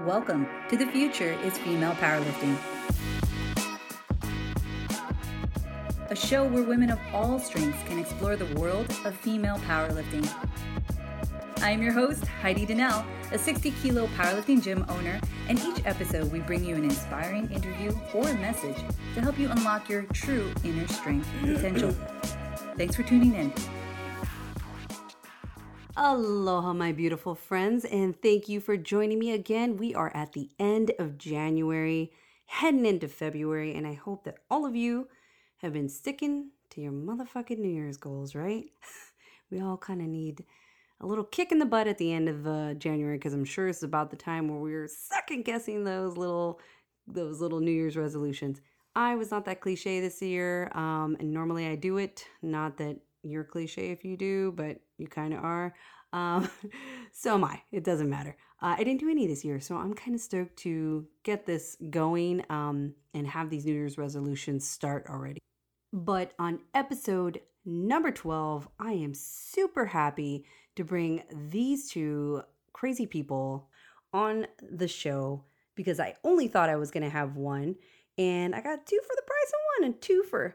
Welcome to The Future is Female Powerlifting, a show where women of all strengths can explore the world of female powerlifting. I am your host, Heidi Donnell, a 60-kilo powerlifting gym owner, and each episode we bring you an inspiring interview or a message to help you unlock your true inner strength potential. Thanks for tuning in. Aloha, my beautiful friends, and thank you for joining me again. We are at the end of January, heading into February, and I hope that all of you have been sticking to your motherfucking New Year's goals, right? We all kind of need a little kick in the butt at the end of January, because I'm sure it's about the time where we're second guessing those little New Year's resolutions. I was not that cliche this year, and normally I do it. Not that you're cliche if you do, but you kind of are. So am I. It doesn't matter. I didn't do any this year, so I'm kind of stoked to get this going and have these New Year's resolutions start already. But on episode number 12, I am super happy to bring these two crazy people on the show because I only thought I was going to have one, and I got two for the price of one and two for.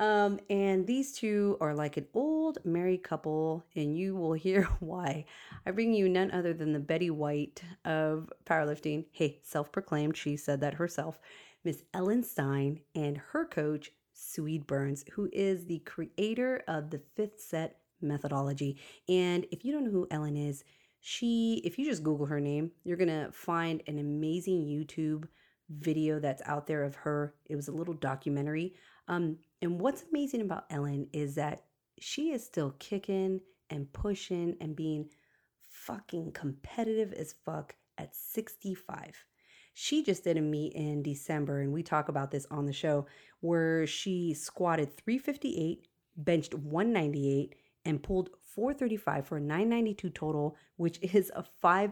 And these two are like an old married couple, and you will hear why. I bring you none other than the Betty White of powerlifting. Hey, self-proclaimed, she said that herself. Miss Ellen Stein and her coach, Swede Burns, who is the creator of the Fifth Set methodology. And if you don't know who Ellen is, if you just Google her name, you're going to find an amazing YouTube video that's out there of her. It was a little documentary. And what's amazing about Ellen is that she is still kicking and pushing and being fucking competitive as fuck at 65. She just did a meet in December, and we talk about this on the show, where she squatted 358, benched 198, and pulled 435 for a 992 total, which is a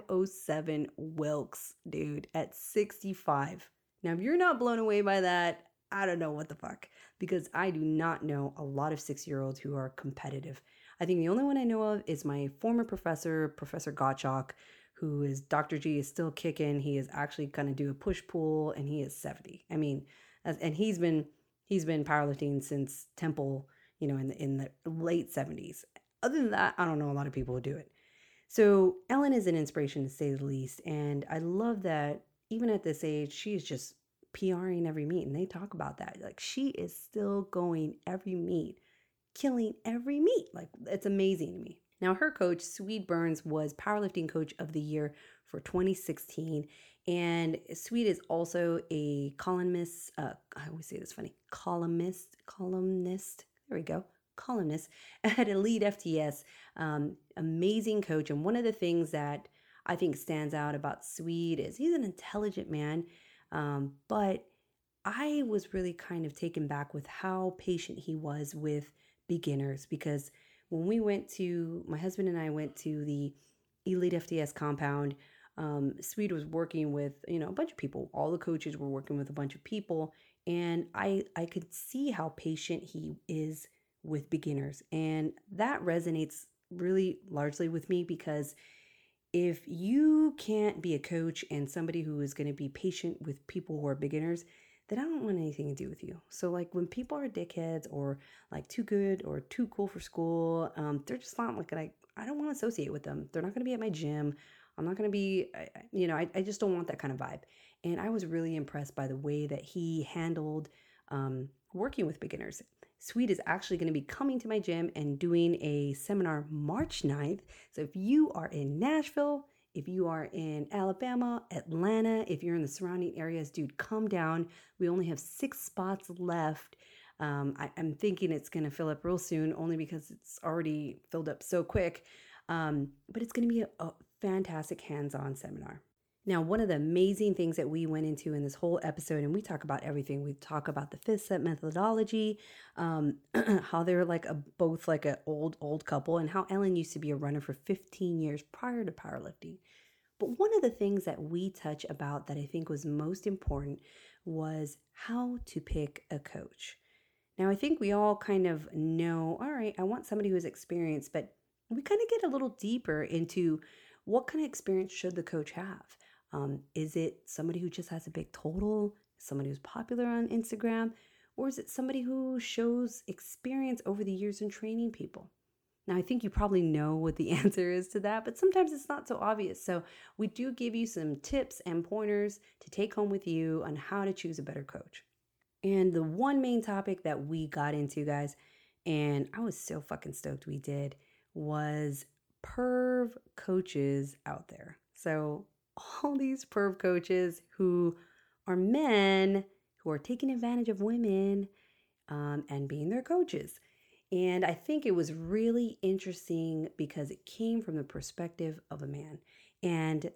507 Wilks, dude, at 65. Now, if you're not blown away by that, I don't know what the fuck, because I do not know a lot of 6-year-olds who are competitive. I think the only one I know of is my former professor, Professor Gottschalk, who is Dr. G is still kicking. He is actually going to do a push-pull, and he is 70. I mean, and he's been powerlifting since Temple, in the late 70s. Other than that, I don't know a lot of people who do it. So Ellen is an inspiration to say the least, and I love that even at this age, she is just PRing every meet, and they talk about that. Like, she is still going every meet, killing every meet. Like, it's amazing to me. Now, her coach, Swede Burns, was Powerlifting Coach of the Year for 2016, and Swede is also a columnist. I always say this funny. Columnist. There we go. Columnist at Elite FTS. Amazing coach, and one of the things that I think stands out about Swede is he's an intelligent man. But I was really kind of taken back with how patient he was with beginners, because when my husband and I went to the Elite FTS compound, Swede was working with, a bunch of people. All the coaches were working with a bunch of people, and I could see how patient he is with beginners. And that resonates really largely with me, because if you can't be a coach and somebody who is going to be patient with people who are beginners, then I don't want anything to do with you. So like when people are dickheads or like too good or too cool for school, they're just not like, I don't want to associate with them. They're not going to be at my gym. I'm not going to be, I just don't want that kind of vibe. And I was really impressed by the way that he handled working with beginners. Swede is actually going to be coming to my gym and doing a seminar March 9th. So if you are in Nashville, if you are in Alabama, Atlanta, if you're in the surrounding areas, dude, come down. We only have 6 spots left. I'm thinking it's going to fill up real soon, only because it's already filled up so quick. But it's going to be a fantastic hands-on seminar. Now, one of the amazing things that we went into in this whole episode, and we talk about everything. We talk about the Fifth Set methodology, how they're both like an old couple, and how Ellen used to be a runner for 15 years prior to powerlifting. But one of the things that we touch about that I think was most important was how to pick a coach. Now, I think we all kind of know, all right, I want somebody who's experienced, but we kind of get a little deeper into what kind of experience should the coach have. Is it somebody who just has a big total, somebody who's popular on Instagram, or is it somebody who shows experience over the years in training people? Now, I think you probably know what the answer is to that, but sometimes it's not so obvious. So we do give you some tips and pointers to take home with you on how to choose a better coach. And the one main topic that we got into, guys, and I was so fucking stoked we did, was perv coaches out there. So all these perv coaches who are men who are taking advantage of women and being their coaches. And I think it was really interesting because it came from the perspective of a man. And,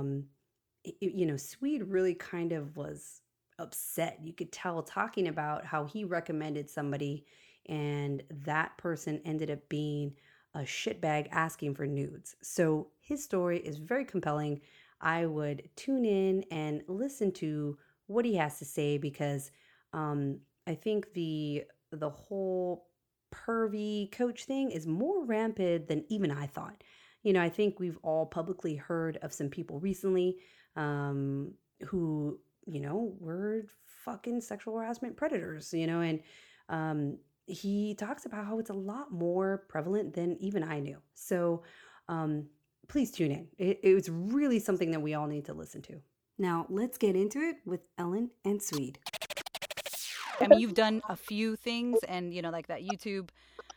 Swede really kind of was upset. You could tell talking about how he recommended somebody and that person ended up being a shitbag asking for nudes. So his story is very compelling. I would tune in and listen to what he has to say because I think the whole pervy coach thing is more rampant than even I thought. I think we've all publicly heard of some people recently who, were fucking sexual harassment predators, and he talks about how it's a lot more prevalent than even I knew. So please tune in. It was really something that we all need to listen to. Now, let's get into it with Ellen and Swede. I mean, you've done a few things and, like that YouTube.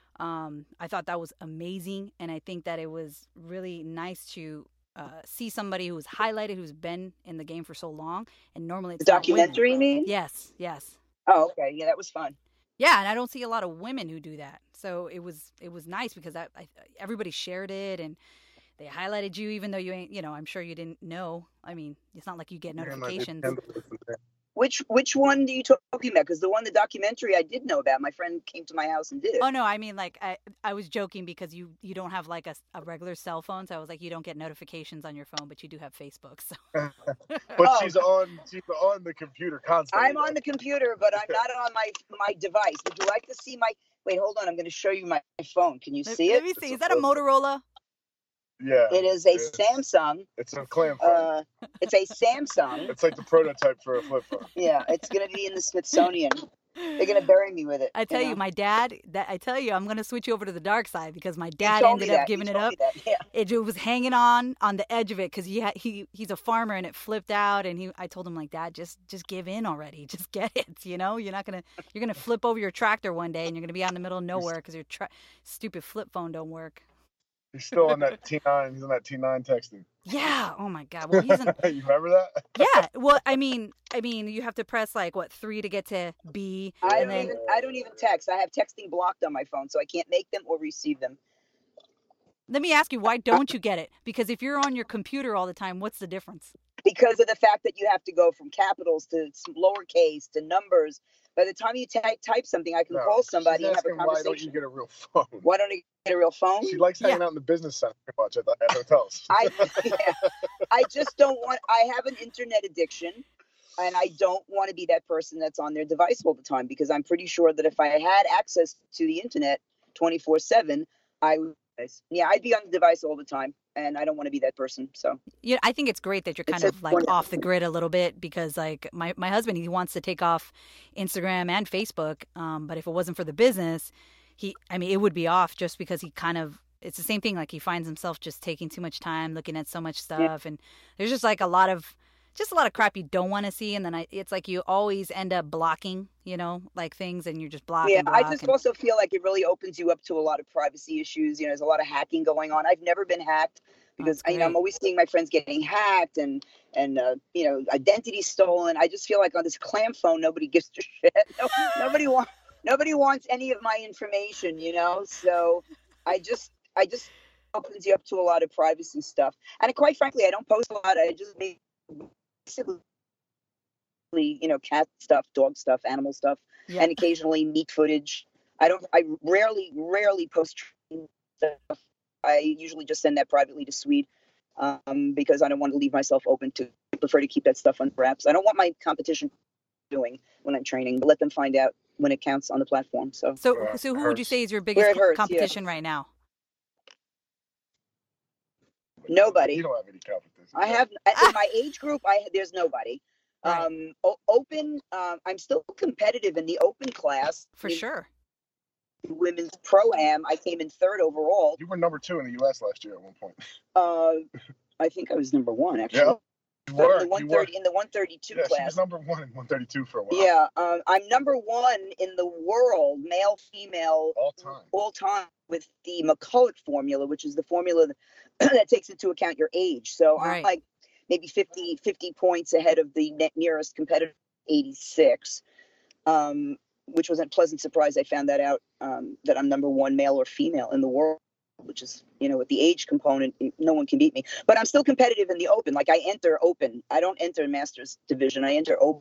I thought that was amazing. And I think that it was really nice to see somebody who's highlighted, who's been in the game for so long. And normally it's the documentary, you mean? Yes. Oh, okay. Yeah, that was fun. Yeah, and I don't see a lot of women who do that. So it was nice because everybody shared it and they highlighted you, even though you ain't, I'm sure you didn't know. I mean, it's not like you get notifications. Which one are you talking about? Because the documentary I did know about. My friend came to my house and did it. Oh, no, I mean, like, I was joking because you don't have, like, a regular cell phone. So I was like, you don't get notifications on your phone, but you do have Facebook. So. But she's on the computer constantly. I'm on the computer, but I'm not on my device. Would you like to see my... Wait, hold on. I'm going to show you my phone. Can you see it? Let me see. Is that a Motorola? Yeah. It is a Samsung. It's a clam phone. It's a Samsung. It's like the prototype for a flip phone. Yeah, it's going to be in the Smithsonian. They're going to bury me with it. I tell you, my dad, I'm going to switch you over to the dark side because my dad ended up giving it up. Yeah. It was hanging on the edge of it because he's a farmer and it flipped out. And I told him, like, Dad, just give in already. Just get it. You're going to flip over your tractor one day and you're going to be out in the middle of nowhere because your stupid flip phone don't work. He's still on that T9. He's on that T9 texting. Yeah. Oh my God. Well, he's You remember that? Yeah. Well, I mean, you have to press 3 to get to B. I don't even text. I have texting blocked on my phone, so I can't make them or receive them. Let me ask you, why don't you get it? Because if you're on your computer all the time, what's the difference? Because of the fact that you have to go from capitals to lowercase to numbers. By the time you type something, I can call somebody and have a conversation. Why don't you get a real phone? Why don't I get a real phone? She likes hanging out in the business center too much at hotels. I just don't want... I have an internet addiction, and I don't want to be that person that's on their device all the time because I'm pretty sure that if I had access to the internet 24/7, I would... Yeah, I'd be on the device all the time, and I don't want to be that person. So yeah, I think it's great that you're kind of off the grid a little bit because like my husband, he wants to take off Instagram and Facebook, but if it wasn't for the business, it would be off just because he kind of... It's the same thing. Like he finds himself just taking too much time looking at so much stuff, and there's just like a lot of crap you don't want to see, and then it's like you always end up blocking, like things, and you're just blocking. Yeah, I just also feel like it really opens you up to a lot of privacy issues. There's a lot of hacking going on. I've never been hacked because I'm always seeing my friends getting hacked and identity stolen. I just feel like on this clam phone, nobody gives a shit. Nobody wants any of my information. So I just opens you up to a lot of privacy stuff. And quite frankly, I don't post a lot. I just make basically, cat stuff, dog stuff, animal stuff, and occasionally meat footage. I rarely post stuff. I usually just send that privately to Swede because I don't want to leave myself open to... I prefer to keep that stuff on wraps. I don't want my competition doing when I'm training, but let them find out when it counts on the platform. So who would you say is your biggest competition right now? Nobody. You don't have any competition. I have in my age group. There's nobody. Right. Open. I'm still competitive in the open class. For sure. Women's pro-am. I came in 3rd overall. You were number 2 in the U.S. last year at one point. I think I was number 1 actually. Yeah. In the 132 class. She was number 1 in 132 for a while. Yeah, I'm number 1 in the world, male, female, all time with the McCulloch formula, which is the formula that takes into account your age. So I'm like maybe 50 points ahead of the nearest competitor, 86, which was a pleasant surprise. I found that out, that I'm number 1 male or female in the world, which is, with the age component, no one can beat me. But I'm still competitive in the open. Like I enter open. I don't enter masters division. I enter open.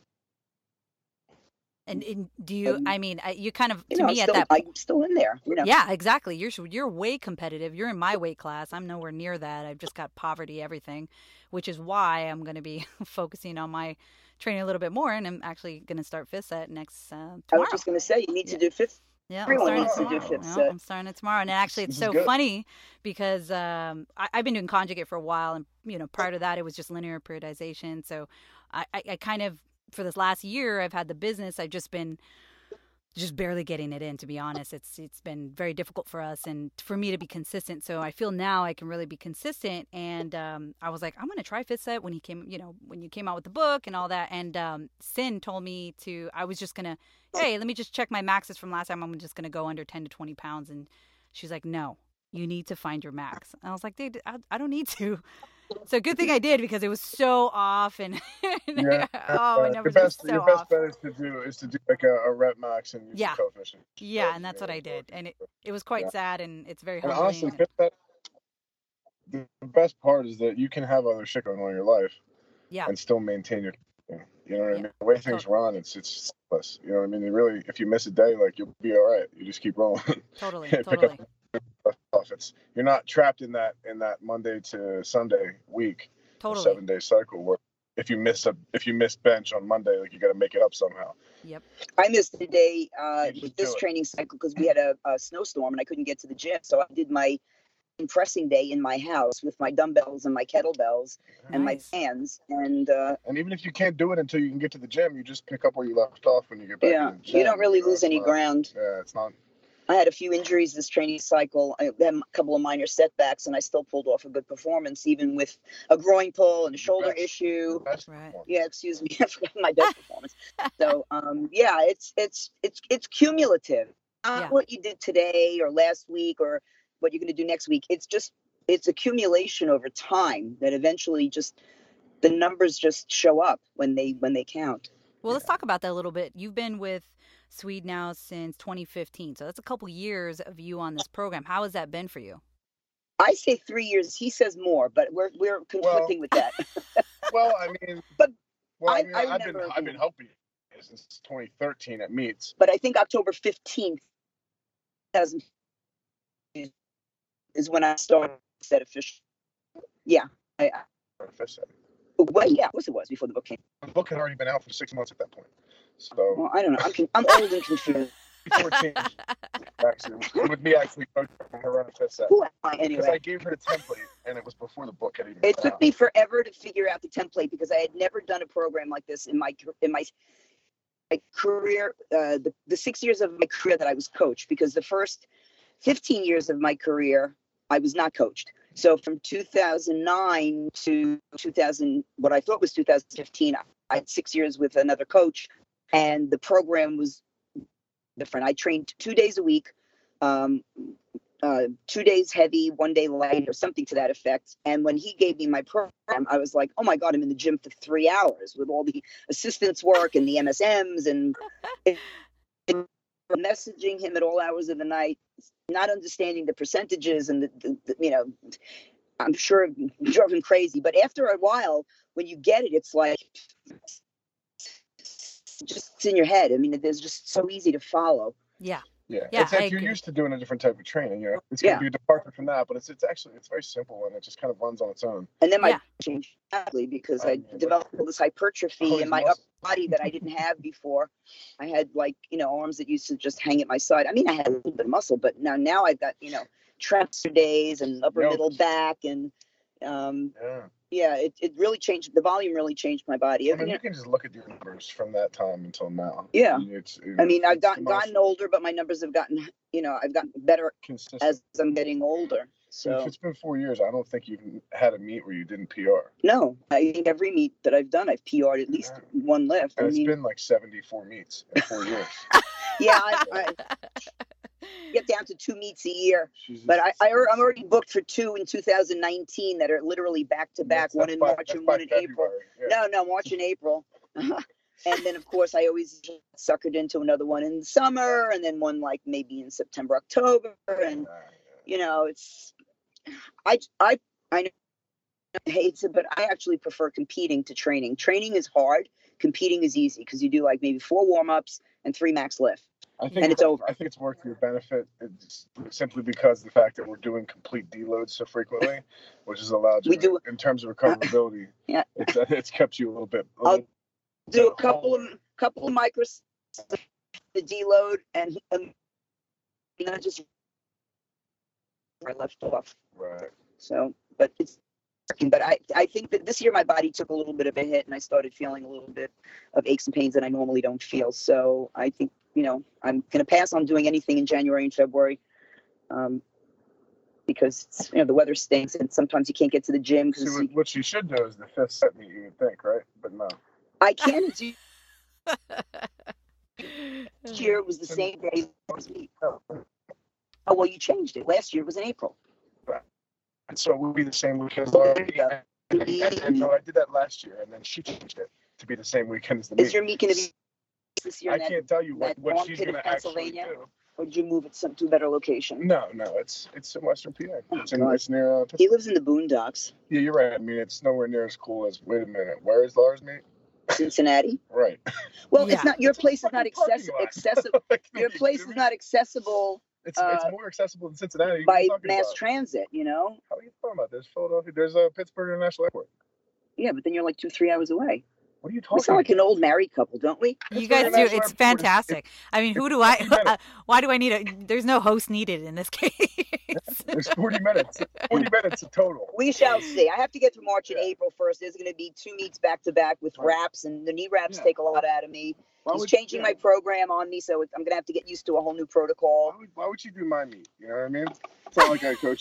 And do you? I mean, you kind of I'm still in there. Yeah, exactly. You're way competitive. You're in my weight class. I'm nowhere near that. I've just got poverty everything, which is why I'm going to be focusing on my training a little bit more. And I'm actually going to start fifth set next tomorrow. I was just going to say you need to do fifth. Yeah, I'm starting it tomorrow. And actually, it's so funny because I've been doing conjugate for a while, and prior to that, it was just linear periodization. So I kind of, for this last year, I've had the business. I've just been barely getting it in, to be honest. It's been very difficult for us and for me to be consistent. So I feel now I can really be consistent. And I was like, I'm going to try fifth set when you came out with the book and all that. And Sin told me I was just going to, hey, let me just check my maxes from last time. I'm just going to go under 10 to 20 pounds. And she's like, no, you need to find your max. And I was like, dude, I don't need to. So good thing I did, because it was so off, and my numbers were so off. Your best bet is to do like a rep max and use the coefficient. Yeah, and that's what I did, and it was quite sad, and it's very humbling. And honestly, the best part is that you can have other shit going on in your life, and still maintain your. You know what I mean? The way things run, it's simplest. You know what I mean? Really, if you miss a day, like, you'll be all right. You just keep rolling. Totally. You're not trapped in that Monday to Sunday week, 7-day cycle where if you miss bench on Monday, like, you got to make it up somehow. Yep. I missed a day with this training cycle because we had a snowstorm and I couldn't get to the gym, so I did my pressing day in my house with my dumbbells and my kettlebells and my fans, and even if you can't do it until you can get to the gym, you just pick up where you left off when you get back. Yeah, you don't really lose any ground. Yeah, it's not. I had a few injuries this training cycle. I had a couple of minor setbacks, and I still pulled off a good performance, even with a groin pull and a shoulder issue. Right. Yeah, excuse me, I forgot my best performance. So, it's cumulative. Not what you did today or last week or what you're going to do next week. It's accumulation over time that eventually just the numbers just show up when they count. Well, let's talk about that a little bit. You've been with Swede now since 2015. So that's a couple years of you on this program. How has that been for you? I say 3 years. He says more, but we're conflicting with that. Well, I mean, I've been helping you since 2013 at meets. But I think October 15th is when I started set official. Yeah. Well, yeah, of course it was before the book came. The book had already been out for 6 months at that point. So, well, I don't know. I'm old and confused. 14, actually, with me actually coaching her run a fifth set. Who am I anyway? Because I gave her the template, and it was before the book had even It took me forever to figure out the template because I had never done a program like this in my career. The 6 years of my career that I was coached, because the first 15 years of my career I was not coached. So from 2009 to what I thought was 2015, I had 6 years with another coach, and the program was different. I trained 2 days a week, 2 days heavy, 1 day light, or something to that effect. And when he gave me my program, I was like, oh my God, I'm in the gym for 3 hours with all the assistance work and the MSMs and messaging him at all hours of the night, not understanding the percentages and the I'm sure it drove him crazy. But after a while, when you get it, it's like just in your head. I mean, it's just so easy to follow. Yeah. Yeah, it's like you're used to doing a different type of training. It's going to be a departure from that, but it's very simple and it just kind of runs on its own. And then my changed badly because I developed all this hypertrophy in my upper body that I didn't have before. I had arms that used to just hang at my side. I mean, I had a little bit of muscle, but now I've got traps for days and upper middle back, and It really changed. The volume really changed my body. I mean, you can just look at your numbers from that time until now. Yeah. I've gotten older, but my numbers have gotten, I've gotten better as I'm getting older. So if it's been 4 years, I don't think you've had a meet where you didn't PR. No, I think every meet that I've done, I've PR'd at least one lift. And it's been like 74 meets in 4 years. Yeah, I get down to 2 meets a year. But I'm already booked for 2 in 2019 that are literally back to back, one in March and one in April. Yeah. No, March and April. And then, of course, I always suckered into another one in the summer, and then one like maybe in September, October, and it's. I know hates it, but I actually prefer competing to training. Training is hard. Competing is easy because you do like maybe 4 warm-ups and 3 max lift. And it's over. I think it's worked to your benefit. It's simply because the fact that we're doing complete deloads so frequently, which has allowed you, in terms of recoverability, it's kept you a little bit. I'll do a couple of micros, the deload, and just I left off. Right. So, but it's working. But I think that this year my body took a little bit of a hit, and I started feeling a little bit of aches and pains that I normally don't feel. So I think, I'm going to pass on doing anything in January and February, because the weather stinks, and sometimes you can't get to the gym. What you should do is the 5th set meet, you would think, right? But no. I can't do. This year it was the same day as meet. Oh, well, you changed it. Last year it was in April. Right. And so it will be the same weekend as already. And no, I did that last year, and then she changed it to be the same weekend as the meet. Is your meet going to be this year? I can't tell you what she's going to actually do. Or did you move it to a better location? No, it's in Western PA. It's near Pittsburgh. He lives in the boondocks. Yeah, you're right. I mean, it's nowhere near as cool as, wait a minute, where is Lars meet? Cincinnati. Right. Well, it's not, your place is not accessible. Your place is not accessible. It's more accessible than Cincinnati. By mass transit, How are you talking about? There's Philadelphia. There's a Pittsburgh International Airport. Yeah, but then you're like 2-3 hours away. What are you talking about? We sound like an old married couple, don't we? You guys do. It's fantastic. I mean, why do I need there's no host needed in this case. There's 40 minutes. 40 minutes in total. We shall see. I have to get to March and April first. There's going to be 2 meets back to back with wraps, and the knee wraps take a lot out of me. He's changing my program on me, so I'm going to have to get used to a whole new protocol. Why would you do my meet? You know what I mean? It's not like I coach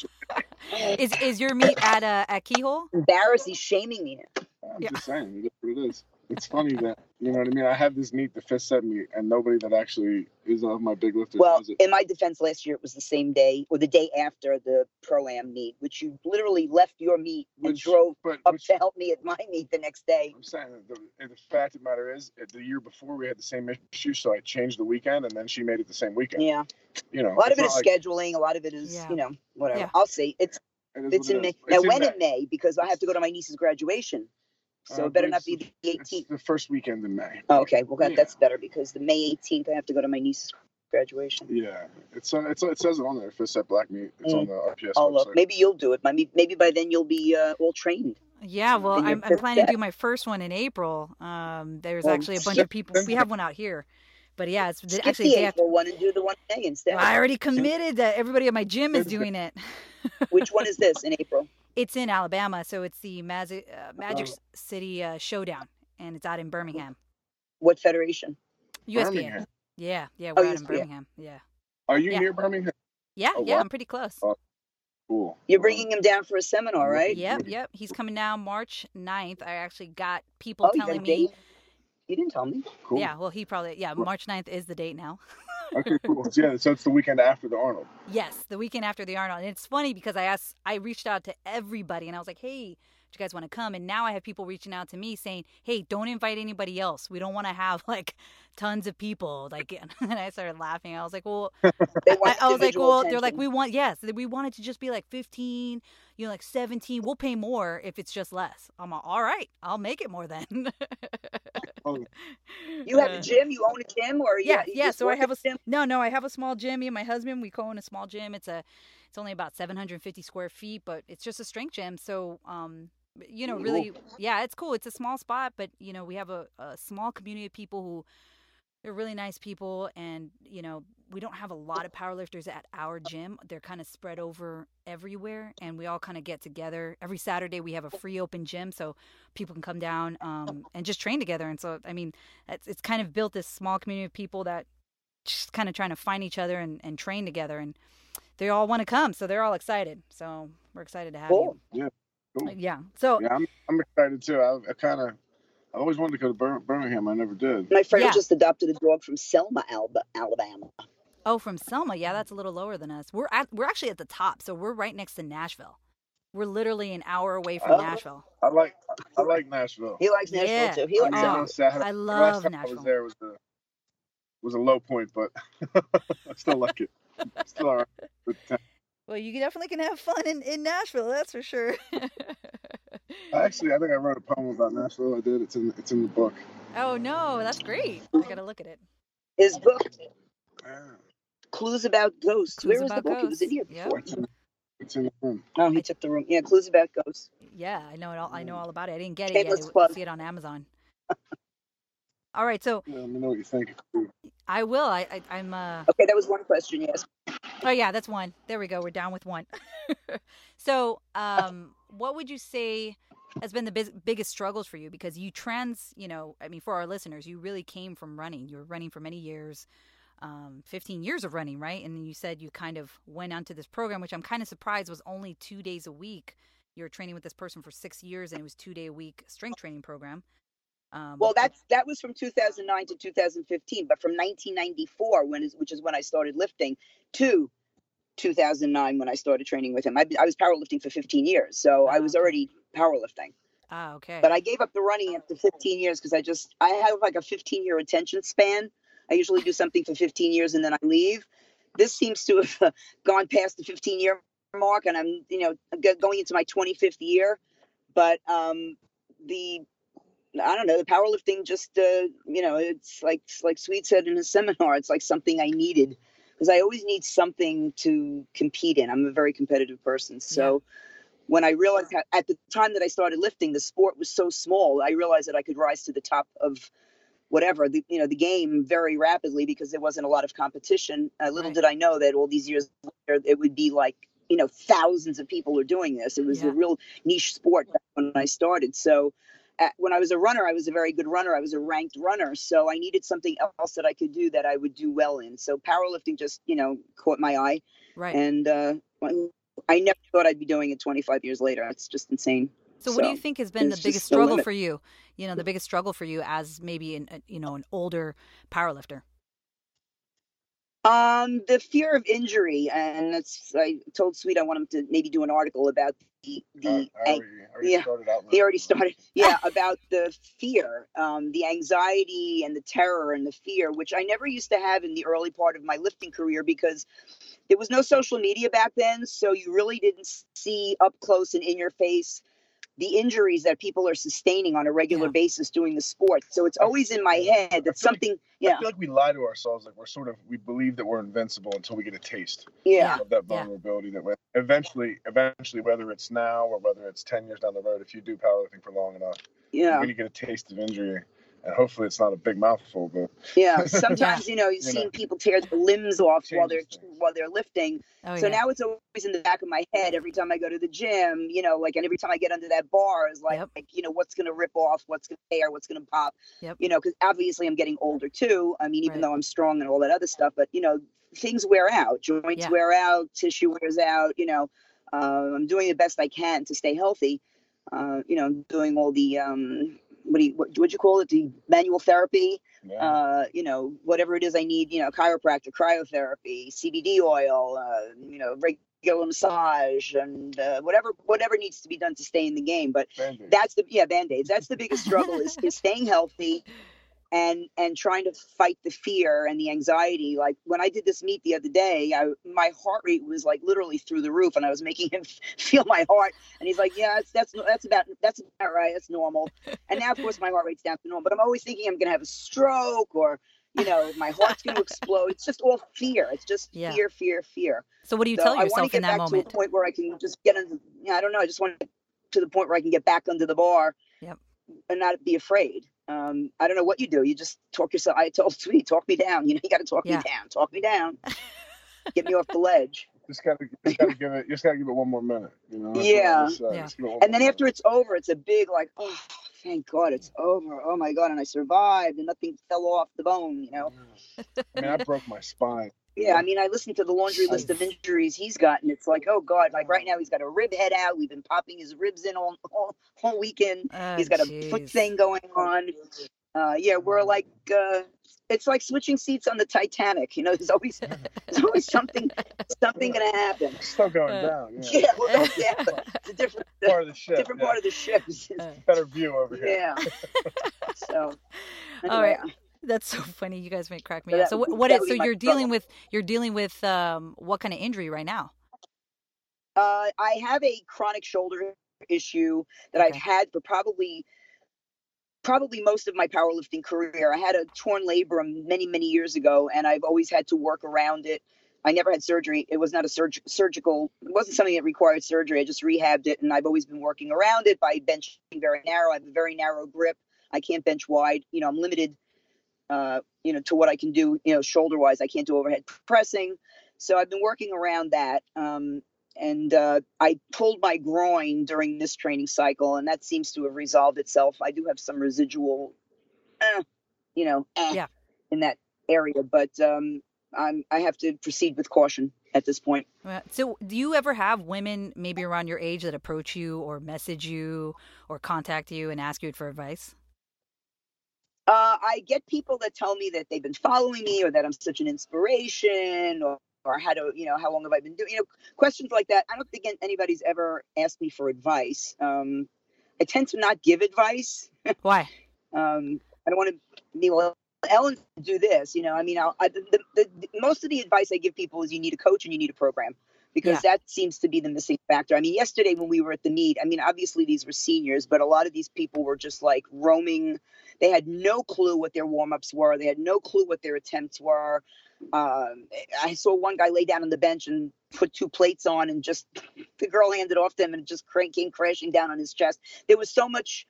it. Is your meet at Keyhole? Embarrassed. He's shaming me. I'm just saying. It is what it is. It's funny that, you know what I mean? I had this meet, the 5th set meet, and nobody that actually is of my big lifters does it. In my defense, last year it was the same day or the day after the Pro-Am meet, which you literally left your meet and drove up to help me at my meet the next day. I'm saying the fact of the matter is, the year before we had the same issue, so I changed the weekend, and then she made it the same weekend. Yeah. A lot of it is scheduling. A lot of it is, whatever. Yeah. I'll see. It's in May. Now, when in May? Because I have to go to my niece's graduation. So it better not be the 18th. It's the first weekend in May. Oh, okay, well that's better because the May 18th I have to go to my niece's graduation. Yeah, it says it on there. 5th set black meet. It's on the RPS website. Look. Maybe you'll do it. Maybe by then you'll be all trained. Yeah, well, I'm planning to do my first one in April. There's actually a bunch of people. We have one out here. But yeah, it's actually the April one and do the one in May instead. I already committed that everybody at my gym is doing it. Which one is this in April? It's in Alabama, so it's the Magic City Showdown, and it's out in Birmingham. What federation? USPN. Birmingham. Yeah, we're out in Birmingham. Yeah. Are you near Birmingham? Yeah, wow. I'm pretty close. Cool. You're bringing him down for a seminar, right? Yep. He's coming down March 9th. I actually got people telling me. You didn't tell me. Cool. Yeah, well, March 9th is the date now. Okay, cool. Yeah, so it's the weekend after the Arnold. Yes, the weekend after the Arnold. And it's funny because I reached out to everybody and I was like, hey, do you guys want to come? And now I have people reaching out to me saying, hey, don't invite anybody else. We don't want to have like tons of people. Like, and I started laughing. I was like, well, they're like, we want it to just be like 15, like 17. We'll pay more if it's just less. I'm like, all right, I'll make it more then. You have a gym? You own a gym, or yeah. So I have a gym. No, I have a small gym. Me and my husband, we co-own a small gym. It's only about 750 square feet, but it's just a strength gym. So really, it's cool. It's a small spot, but we have a small community of people who they're really nice people, and we don't have a lot of powerlifters at our gym. They're kind of spread over everywhere, and we all kind of get together. Every Saturday we have a free open gym, so people can come down and just train together. And so, I mean, it's kind of built this small community of people that just kind of trying to find each other and train together. And they all want to come, so they're all excited. So we're excited to have you. Yeah. Cool. Yeah. So yeah, I'm excited too. I always wanted to go to Birmingham. I never did. My friend just adopted a dog from Selma, Alabama. Oh, from Selma. Yeah, that's a little lower than us. We're actually at the top, so we're right next to Nashville. We're literally an hour away from Nashville. I like Nashville. He likes Nashville too. He likes I love Nashville. I was there was a low point, but I still like it. Still all right. Well, you definitely can have fun in Nashville, that's for sure. Actually, I think I wrote a poem about Nashville. I did. It's in the book. Oh no, that's great. I gotta look at it. His book, Clues About Ghosts. Where was the book? It was in here before. It's in the room. Oh, he took the room. Yeah, Clues About Ghosts. Yeah, I know it all. I know all about it. I didn't get it yet. I see it on Amazon. All right, so. Yeah, let me know what you think. I will. I'm. Okay, that was one question. Yes. Oh yeah, that's one. There we go. We're down with one. So, what would you say has been the biggest struggles for you? Because you for our listeners, you really came from running. You were running for many years, 15 years of running, right? And then you said you kind of went onto this program, which I'm kind of surprised was only 2 days a week. You were training with this person for 6 years, and it was 2-day a week strength training program. Well, that was from 2009 to 2015, but from 1994, which is when I started lifting, to 2009 when I started training with him. I was powerlifting for 15 years, so I was already powerlifting. Okay. But I gave up the running after 15 years because I have like a 15-year attention span. I usually do something for 15 years and then I leave. This seems to have gone past the 15-year mark, and I'm going into my 25th year. But I don't know, the powerlifting just, it's like Sweet said in his seminar, it's like something I needed because I always need something to compete in. I'm a very competitive person. So when I realized at the time that I started lifting, the sport was so small, I realized that I could rise to the top of whatever, the game very rapidly because there wasn't a lot of competition. Little did I know that all these years later, it would be like, thousands of people are doing this. It was a real niche sport when I started. So when I was a runner, I was a very good runner. I was a ranked runner. So I needed something else that I could do that I would do well in. So powerlifting just, caught my eye. Right. And I never thought I'd be doing it 25 years later. It's just insane. So what do you think has been the biggest struggle for you? The biggest struggle for you as maybe an older powerlifter? The fear of injury, and I told Sweet I want him to maybe do an article about he already started. Yeah, about the fear, the anxiety and the terror and the fear, which I never used to have in the early part of my lifting career because there was no social media back then, so you really didn't see up close and in your face the injuries that people are sustaining on a regular basis doing the sport. So it's always in my head that something, I feel like we lie to ourselves. Like we believe that we're invincible until we get a taste of that vulnerability that eventually, whether it's now or whether it's 10 years down the road, if you do powerlifting for long enough, you're going to get a taste of injury. And hopefully it's not a big mouthful, but sometimes you've seen people tear their limbs off while they're lifting. Now it's always in the back of my head every time I go to the gym, and every time I get under that bar is like what's going to rip off, what's going to tear, what's going to pop, because obviously I'm getting older too. I mean, even though I'm strong and all that other stuff, but things wear out, joints wear out, tissue wears out. I'm doing the best I can to stay healthy. Doing all the what'd you call it? The manual therapy, whatever it is I need, chiropractic, cryotherapy, CBD oil, regular massage, and whatever needs to be done to stay in the game. But that's Band-Aids. That's the biggest struggle is staying healthy and trying to fight the fear and the anxiety. Like when I did this meet the other day, my heart rate was like literally through the roof, and I was making him feel my heart, and he's like, yeah, that's about right, that's normal. And now of course my heart rate's down to normal, but I'm always thinking I'm gonna have a stroke or my heart's gonna explode. It's just all fear. It's just fear. So what do you tell yourself in that moment? I want to get back to a point where I can just get into, I don't know, I just want to get to the point where I can get back under the bar. Yep. not be afraid. I don't know what you do. You just talk yourself. I told Sweetie, talk me down. You got to talk me down. Talk me down. Get me off the ledge. Just gotta give it one more minute. Yeah. And then after it's over, it's a big like, oh, thank God it's over. Oh my God, and I survived, and nothing fell off the bone. I mean, I broke my spine. Yeah, I mean, I listened to the laundry list of injuries he's gotten. It's like, oh God, like right now he's got a rib head out. We've been popping his ribs in all weekend. He's got a foot thing going on. We're like, it's like switching seats on the Titanic. There's always something gonna happen. It's still going down. Yeah, we're going down. It's a different part of the ship. Different part of the ship. Better view over here. Yeah. So. Anyway. All right. That's so funny. You guys may crack me up. So so you're dealing with what kind of injury right now? I have a chronic shoulder issue that I've had for probably most of my powerlifting career. I had a torn labrum many, many years ago, and I've always had to work around it. I never had surgery. It was not a surgical. It wasn't something that required surgery. I just rehabbed it, and I've always been working around it by benching very narrow. I have a very narrow grip. I can't bench wide. I'm limited. To what I can do, shoulder wise. I can't do overhead pressing. So I've been working around that. And I pulled my groin during this training cycle, and that seems to have resolved itself. I do have some residual, in that area, but I have to proceed with caution at this point. So do you ever have women maybe around your age that approach you or message you or contact you and ask you for advice? I get people that tell me that they've been following me or that I'm such an inspiration or how how long have I been doing, questions like that. I don't think anybody's ever asked me for advice. I tend to not give advice. Why? I don't want to, Ellen, do this, I mean, most of the advice I give people is you need a coach and you need a program. Because that seems to be the missing factor. I mean, yesterday when we were at the meet, I mean, obviously these were seniors, but a lot of these people were just like roaming. They had no clue what their warm-ups were. They had no clue what their attempts were. I saw one guy lay down on the bench and put 2 plates on, and just the girl handed off to him and it just came crashing down on his chest. There was so much,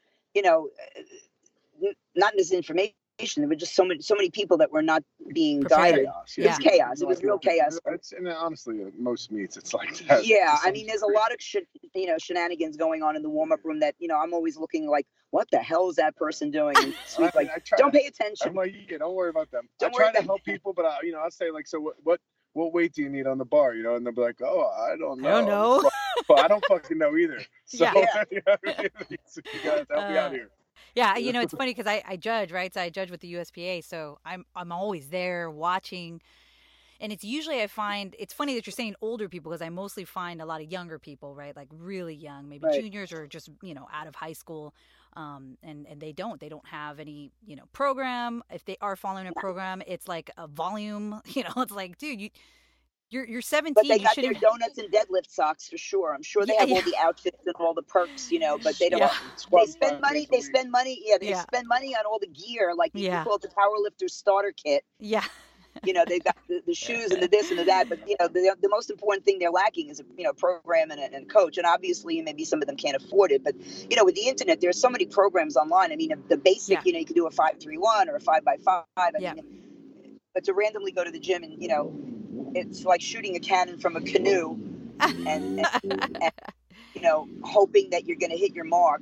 not misinformation. There were just so many people that were not being guided. It was chaos. It was real chaos. And honestly, most meets it's like that. Yeah, I mean, there's a lot of shenanigans going on in the warm-up room that I'm always looking like, what the hell is that person doing? And Sweet's like, don't pay attention. I'm like, don't worry about them. I try to help people, but I'll say like, so what weight do you need on the bar? And they'll be like, oh, I don't know. I don't know. But I don't fucking know either. So you gotta help me out here. Yeah, it's funny because I judge, right? So I judge with the USPA, so I'm always there watching, and it's usually I find it's funny that you're saying older people because I mostly find a lot of younger people, right? Like really young, maybe juniors or just out of high school, and they don't have any program. If they are following a program, it's like a volume, it's like, dude, You're 17. But they got their donuts and deadlift socks for sure. I'm sure they have all the outfits and all the perks, but they don't. Yeah. They spend money. They spend money. Yeah, they spend money on all the gear, like you call it the powerlifter starter kit. Yeah. They've got the shoes and the this and the that, but the most important thing they're lacking is a program and a coach. And obviously, maybe some of them can't afford it, but with the internet, there's so many programs online. I mean, the basic, you can do a 5-3-1 or a 5x5. I mean, but to randomly go to the gym and it's like shooting a cannon from a canoe and hoping that you're going to hit your mark.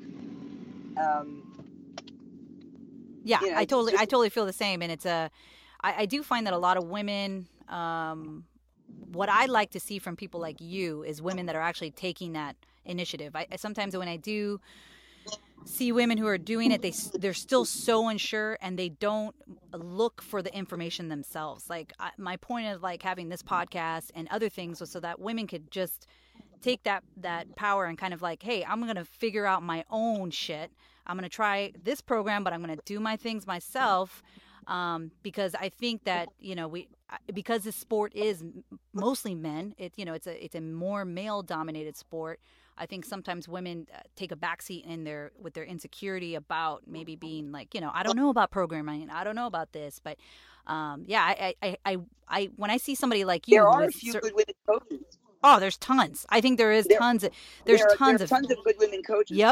I totally feel the same. And it's I do find that a lot of women, what I like to see from people like you is women that are actually taking that initiative. I sometimes when I do see women who are doing it, they're still so unsure and they don't look for the information themselves. Like my point of like having this podcast and other things was so that women could just take that power and kind of like, hey, I'm going to figure out my own shit. I'm going to try this program, but I'm going to do my things myself. Because I think that, because this sport is mostly men, it's a more male dominated sport. I think sometimes women take a backseat with their insecurity about maybe being like, I don't know about programming. I don't know about this. But, I when I see somebody like you. There are a few good women coaches. Oh, there's tons. I think there is tons. There's tons of good women coaches. Yep.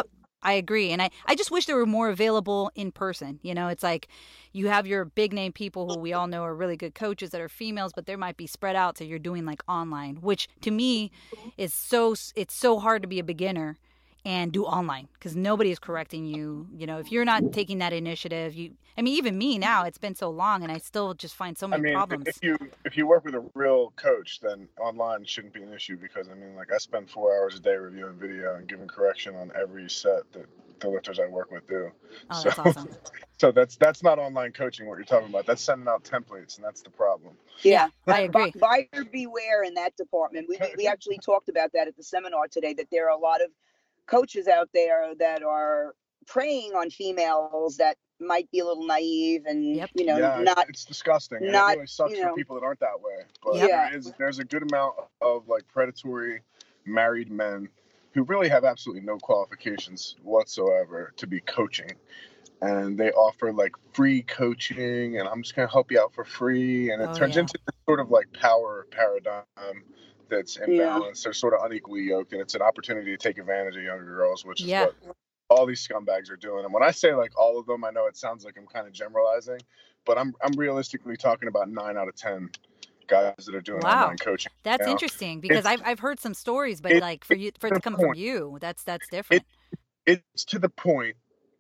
I agree. And I just wish they were more available in person. You know, it's like you have your big name people who we all know are really good coaches that are females, but they might be spread out. So you're doing like online, which to me is it's so hard to be a beginner and do online because nobody is correcting you. You know, if you're not taking that initiative, even me now, it's been so long and I still just find so many problems. If you work with a real coach, then online shouldn't be an issue because I spend 4 hours a day reviewing video and giving correction on every set that the lifters I work with do. Oh, that's awesome. So that's not online coaching what you're talking about. That's sending out templates, and that's the problem. Yeah, I agree. Buyer beware in that department. We actually talked about that at the seminar today, that there are a lot of coaches out there that are preying on females that might be a little naive and not. It's disgusting. And it really sucks for people that aren't that way. But there's a good amount of like predatory married men who really have absolutely no qualifications whatsoever to be coaching, and they offer like free coaching, and I'm just gonna help you out for free, and it turns into this sort of like power paradigm that's imbalanced. They're sort of unequally yoked, and it's an opportunity to take advantage of younger girls, which is what all these scumbags are doing. And when I say like all of them, I know it sounds like I'm kind of generalizing, but I'm realistically talking about 9 out of 10 guys that are doing online coaching. That's interesting because I've heard some stories, but like for it to come from you, that's different. It's to the point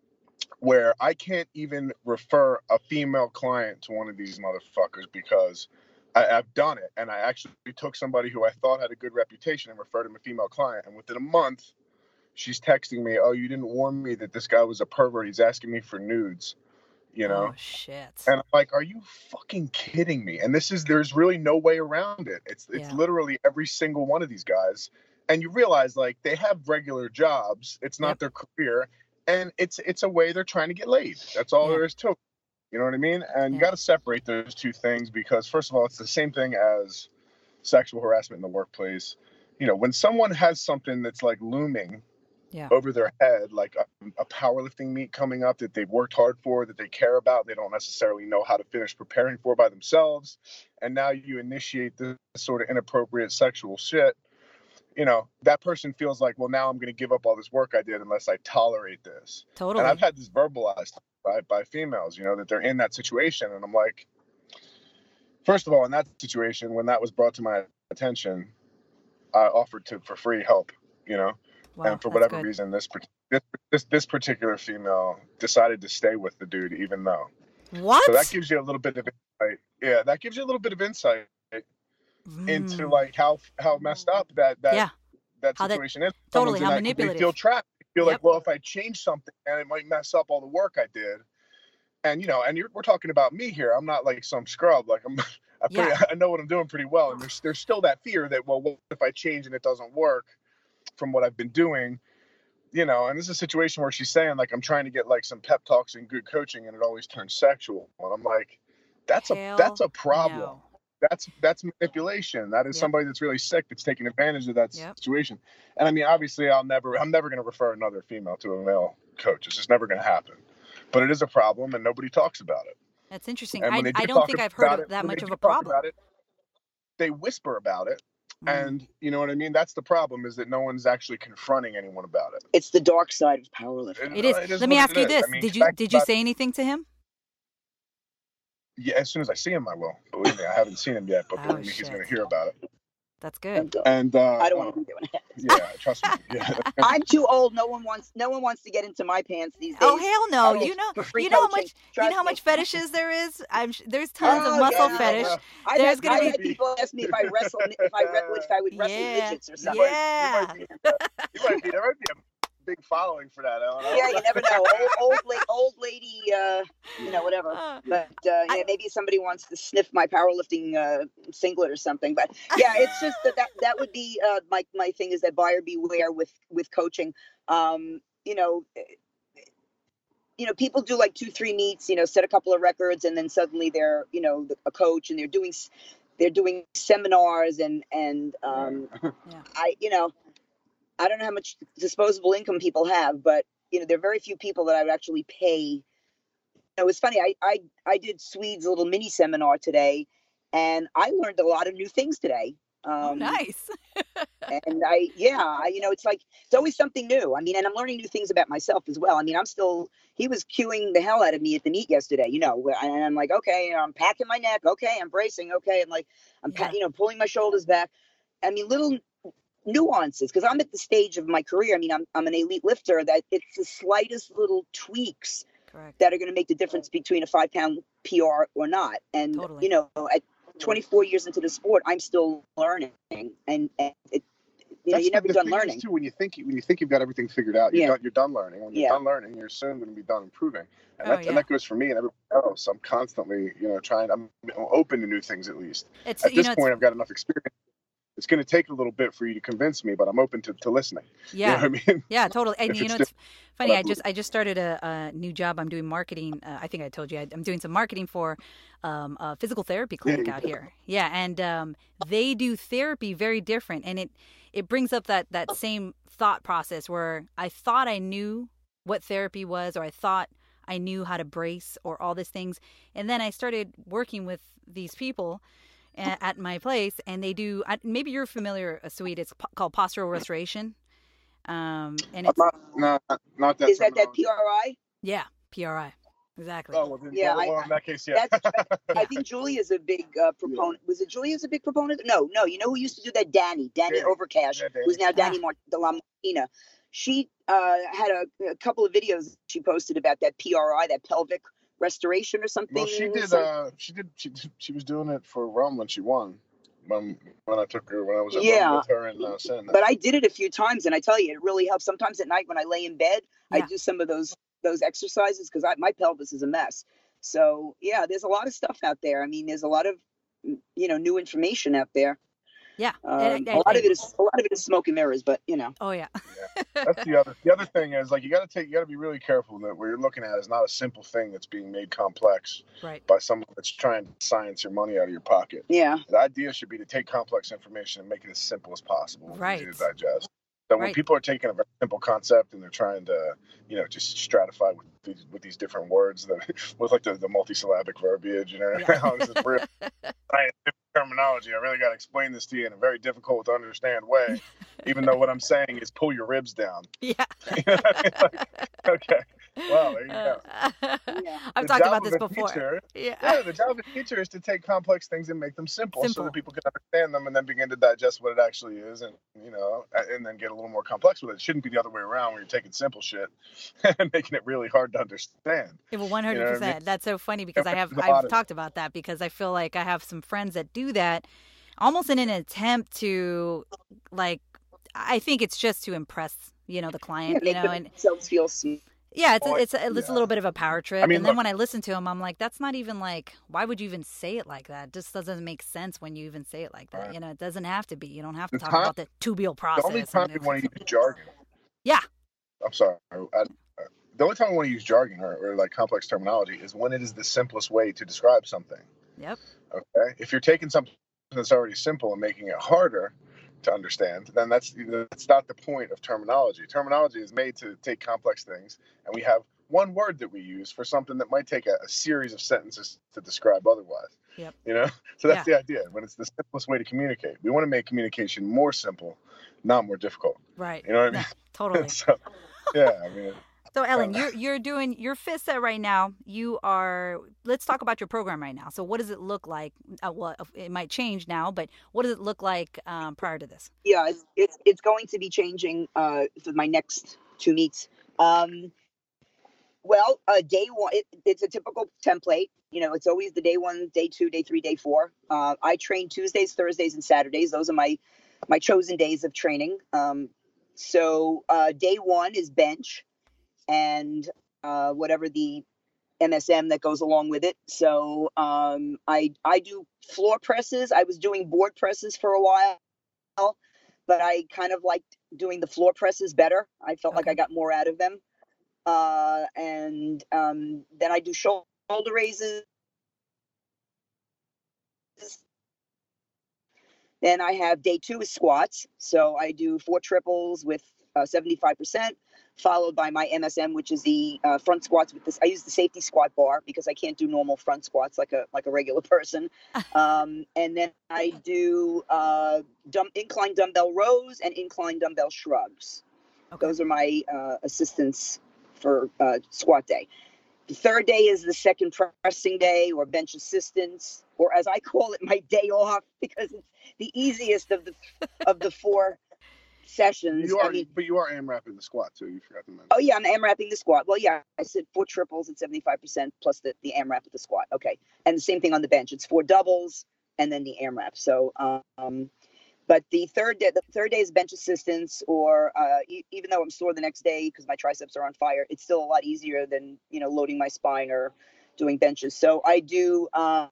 where I can't even refer a female client to one of these motherfuckers because I've done it, and I actually took somebody who I thought had a good reputation and referred him a female client, and within a month, she's texting me, "Oh, you didn't warn me that this guy was a pervert. He's asking me for nudes." You know? Oh, shit. And I'm like, are you fucking kidding me? And there's really no way around it. It's literally every single one of these guys, and you realize like they have regular jobs. It's not their career, and it's a way they're trying to get laid. That's all there is to it. You know what I mean? And you got to separate those two things because, first of all, it's the same thing as sexual harassment in the workplace. You know, when someone has something that's like looming over their head, like a powerlifting meet coming up that they've worked hard for, that they care about, they don't necessarily know how to finish preparing for by themselves, and now you initiate this sort of inappropriate sexual shit, you know, that person feels like, well, now I'm going to give up all this work I did unless I tolerate this. Totally. And I've had this verbalized by females, you know, that they're in that situation. And I'm like, first of all, in that situation, when that was brought to my attention, I offered for free help, you know, and for whatever reason, this particular female decided to stay with the dude, even though. What? So that gives you a little bit of insight. Yeah, that gives you a little bit of insight into like how messed up that situation is. Totally, how manipulative. They feel trapped. Feel like, well, if I change something and it might mess up all the work I did. And, you know, we're talking about me here. I'm not like some scrub. Like I know what I'm doing pretty well. And there's still that fear that, well, what if I change and it doesn't work from what I've been doing, you know? And this is a situation where she's saying like, I'm trying to get like some pep talks and good coaching and it always turns sexual. And I'm like, that's a problem. No. That's manipulation. That is somebody that's really sick that's taking advantage of that situation. And I mean, obviously, I'm never going to refer another female to a male coach. It's just never going to happen. But it is a problem, and nobody talks about it. That's interesting. I don't think I've heard of that much of a problem. They whisper about it, and you know what I mean? That's the problem, is that no one's actually confronting anyone about it. It's the dark side of powerlifting. It is. Let me ask you this. I mean, did you say anything to him? Yeah, as soon as I see him, I will. Believe me, I haven't seen him yet, but believe me, he's going to hear about it. That's good. And I don't want to be doing it. Yeah, trust me. Yeah. I'm too old. No one wants to get into my pants these days. Oh hell no! You know how much fetishes there is. There's tons of muscle fetish. There's gonna be people ask me if I would wrestle midgets or something. Yeah. There might be a big following for that, Ellen. Yeah, you never know. Old lady, whatever. But maybe somebody wants to sniff my powerlifting singlet or something. But yeah, it's just that would be my thing, is that buyer beware with coaching. People do like 2-3 meets, set a couple of records, and then suddenly they're a coach, and they're doing seminars and I don't know how much disposable income people have, but there are very few people that I would actually pay. It was funny. I did Swede's little mini seminar today, and I learned a lot of new things today. Nice. And it's like, it's always something new. I mean, and I'm learning new things about myself as well. I mean, he was cueing the hell out of me at the meet yesterday, and I'm like, okay, I'm packing my neck. Okay. I'm bracing. Okay. I'm pulling my shoulders back. I mean, little nuances, because I'm at the stage of my career. I mean, I'm an elite lifter, that it's the slightest little tweaks that are going to make the difference between a 5-pound PR or not. And, totally. At 24 years into the sport, I'm still learning, and you're never done learning. Too, when you think you've got everything figured out, you're done learning. When you're done learning, you're soon going to be done improving. And that goes for me and everybody else. I'm constantly, I'm open to new things. At least at this point, I've got enough experience. It's going to take a little bit for you to convince me, but I'm open to listening. Yeah. You know what I mean? Yeah, totally. And it's funny. I just started a new job. I'm doing marketing. I think I told you I'm doing some marketing for a physical therapy clinic out here. Yeah. And they do therapy very different. And it brings up that same thought process where I thought I knew what therapy was, or I thought I knew how to brace or all these things. And then I started working with these people at my place, and they do, maybe you're familiar, Sweet, it's called postural restoration. And it's not that. Is that PRI? Yeah, PRI. Exactly. Oh, well, in that case, yeah. I think Julia's a big proponent. Yeah. Was it Julia's a big proponent? No. You know who used to do that? Danny Overcash, who's now Danny De La Martina. She had a couple of videos she posted about that PRI, that pelvic restoration or something. Well, she was doing it for Rome when she won. When I took her, when I was at Rome with her and Sin. But I did it a few times, and I tell you, it really helps. Sometimes at night when I lay in bed, I do some of those exercises because my pelvis is a mess. So there's a lot of stuff out there. I mean, there's a lot of new information out there. Yeah, a lot of it is smoke and mirrors, but Oh yeah. That's the other thing is, like, you got to be really careful that what you're looking at is not a simple thing that's being made complex by someone that's trying to science your money out of your pocket. Yeah. The idea should be to take complex information and make it as simple as possible, easy to digest. So when people are taking a very simple concept and they're trying to, just stratify with these different words that with like the multisyllabic verbiage, this is real scientific terminology. I really got to explain this to you in a very difficult to understand way, even though what I'm saying is pull your ribs down. Yeah. Okay. Well, there you go. I've talked about this before. The job of a teacher is to take complex things and make them simple so that people can understand them and then begin to digest what it actually is, and and then get a little more complex with it. It shouldn't be the other way around, where you're taking simple shit and making it really hard to understand. Yeah, well, 100%. That's so funny because I've talked about that, because I feel like I have some friends that do that almost in an attempt to, like, I think it's just to impress, the client, and themselves feel smart. Yeah, it's a little bit of a power trip. I mean, and then when I listen to him, I'm like, that's not even like, why would you even say it like that? It just doesn't make sense when you even say it like that. Right. It doesn't have to be. You don't have to talk about the tubular process. The only time you want to use jargon. Yeah. I'm sorry. The only time I want to use jargon or like complex terminology is when it is the simplest way to describe something. Yep. Okay. If you're taking something that's already simple and making it harder to understand, then that's not the point of terminology. Terminology is made to take complex things, and we have one word that we use for something that might take a series of sentences to describe otherwise. Yep. So that's the idea. When it's the simplest way to communicate, we want to make communication more simple, not more difficult. Right. You know what I mean? Totally. So, I mean. So Ellen, you're doing your fifth set right now. Let's talk about your program right now. So what does it look like? Well, it might change now, but what does it look like prior to this? Yeah, it's going to be changing for my next two meets. Day one, it's a typical template. It's always the day 1, day 2, day 3, day 4. I train Tuesdays, Thursdays, and Saturdays. Those are my chosen days of training. So day 1 is bench, and whatever the MSM that goes along with it. So I do floor presses. I was doing board presses for a while, but I kind of liked doing the floor presses better. I felt like I got more out of them. And then I do shoulder raises. Then I have day 2 is squats. So I do 4 triples with 75%. followed by my MSM, which is the front squats with this. I use the safety squat bar because I can't do normal front squats like a regular person. And then I do incline dumbbell rows and incline dumbbell shrugs. Okay. Those are my assistants for squat day. The third day is the second pressing day, or bench assistance, or as I call it, my day off, because it's the easiest of the 4 sessions. But you are AMRAPing the squat too. You forgot to mention. Oh yeah, I'm AMRAPing the squat. Well, yeah, I said 4 triples at 75% plus the AMRAP at the squat. Okay, and the same thing on the bench. It's 4 doubles and then the AMRAP. So, but the third day is bench assistance, or even though I'm sore the next day because my triceps are on fire, it's still a lot easier than loading my spine or doing benches. So I do.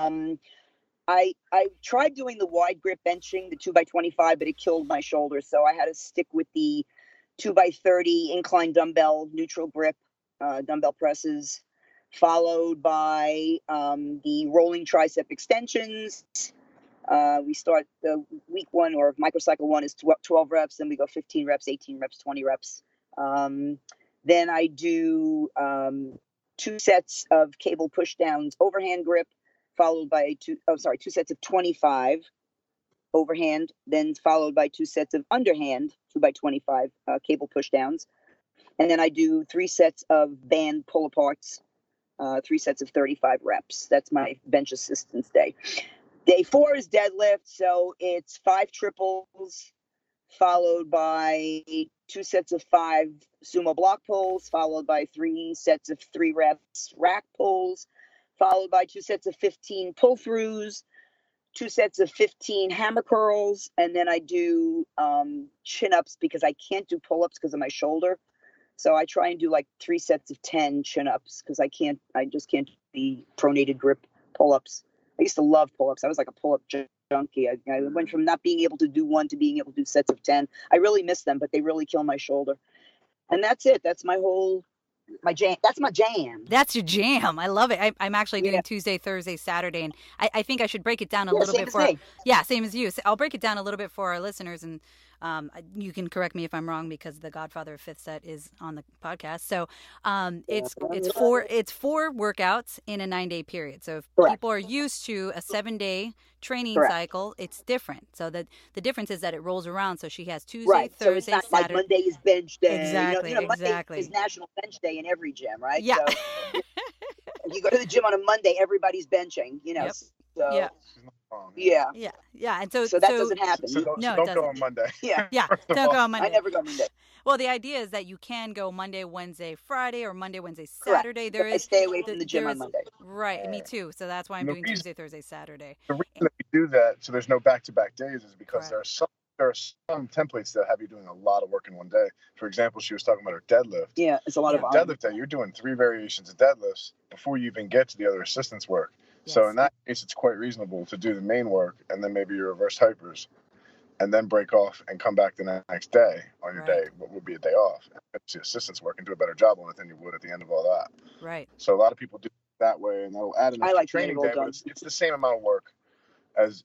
I tried doing the wide grip benching, the 2x25, but it killed my shoulder. So I had to stick with the 2x30 incline dumbbell neutral grip dumbbell presses, followed by the rolling tricep extensions. We start the week 1 or microcycle 1 is 12 reps. Then we go 15 reps, 18 reps, 20 reps. Then I do 2 sets of cable push downs overhand grip, followed by 2 sets of 25 overhand, then followed by 2 sets of underhand 2x25 cable push downs. And then I do 3 sets of band pull aparts, 3 sets of 35 reps. That's my bench assistance day. Day 4 is deadlift. So it's 5 triples, followed by 2 sets of 5 sumo block pulls, followed by 3 sets of 3 reps rack pulls, followed by 2 sets of 15 pull-throughs, 2 sets of 15 hammer curls, and then I do chin-ups because I can't do pull-ups because of my shoulder. So I try and do like 3 sets of 10 chin-ups because I just can't be pronated grip pull-ups. I used to love pull-ups. I was like a pull-up junkie. I went from not being able to do 1 to being able to do sets of 10. I really miss them, but they really kill my shoulder. And that's it. That's my jam. That's my jam. That's your jam. I love it. I'm actually doing Tuesday, Thursday, Saturday, and I think I should break it down a little bit for. Same as you. So I'll break it down a little bit for our listeners, and you can correct me if I'm wrong because the Godfather of Fifth Set is on the podcast. So it's 4 workouts in a 9-day period. So if people are used to a 7-day training cycle, it's different. So that the difference is that it rolls around. So she has Tuesday, Thursday, so it's not Saturday. Like Monday is bench day. Exactly. Monday is National Bench Day in every gym, right? Yeah. So if you go to the gym on a Monday, everybody's benching. Yep. So, yeah. And so that doesn't happen. So don't go on Monday. Yeah. Don't go on Monday. I never go Monday. Well, the idea is that you can go Monday, Wednesday, Friday, or Monday, Wednesday, Saturday. I stay away from the gym on Monday. Right, me too. So that's why I'm doing Tuesday, Thursday, Saturday. The reason that we do that, so there's no back-to-back days, is because there are some templates that have you doing a lot of work in one day. For example, she was talking about her deadlift. Yeah, it's a lot of deadlift day. You're doing 3 variations of deadlifts before you even get to the other assistance work. Yes. So in that case, it's quite reasonable to do the main work and then maybe your reverse hypers, and then break off and come back the next day on your day, what would be a day off, and finish the assistance work and do a better job on it than you would at the end of all that. Right. So a lot of people do it that way, and that'll add an extra training day, but it's the same amount of work as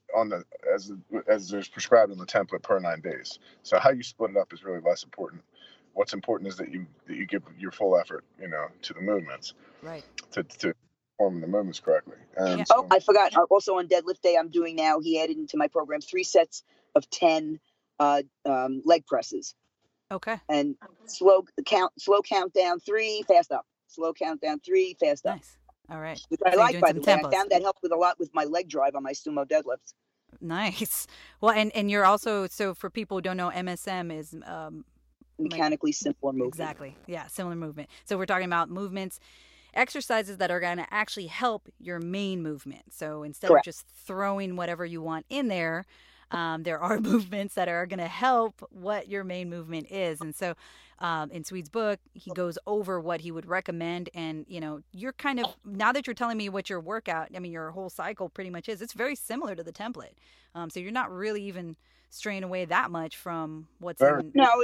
there's prescribed in the template per 9 days. So how you split it up is really less important. What's important is that you give your full effort, to the movements. Right. To perform the movements correctly. So, I forgot. Also on deadlift day, I'm doing now. He added into my program 3 sets of 10 leg presses. Okay. And slow countdown 3, fast up. Slow countdown 3, fast up. Nice. All right. Which I like, by the way. I found that helped a lot with my leg drive on my sumo deadlifts. Nice. Well, and you're also, so for people who don't know, MSM is mechanically simpler movement. Exactly. Yeah, similar movement. So we're talking about movements, exercises that are going to actually help your main movement. So instead of just throwing whatever you want in there, there are movements that are going to help what your main movement is. And so in Swede's book, he goes over what he would recommend. And, you're kind of, now that you're telling me what your workout, your whole cycle pretty much is, it's very similar to the template. So you're not really even straying away that much from what's in. No,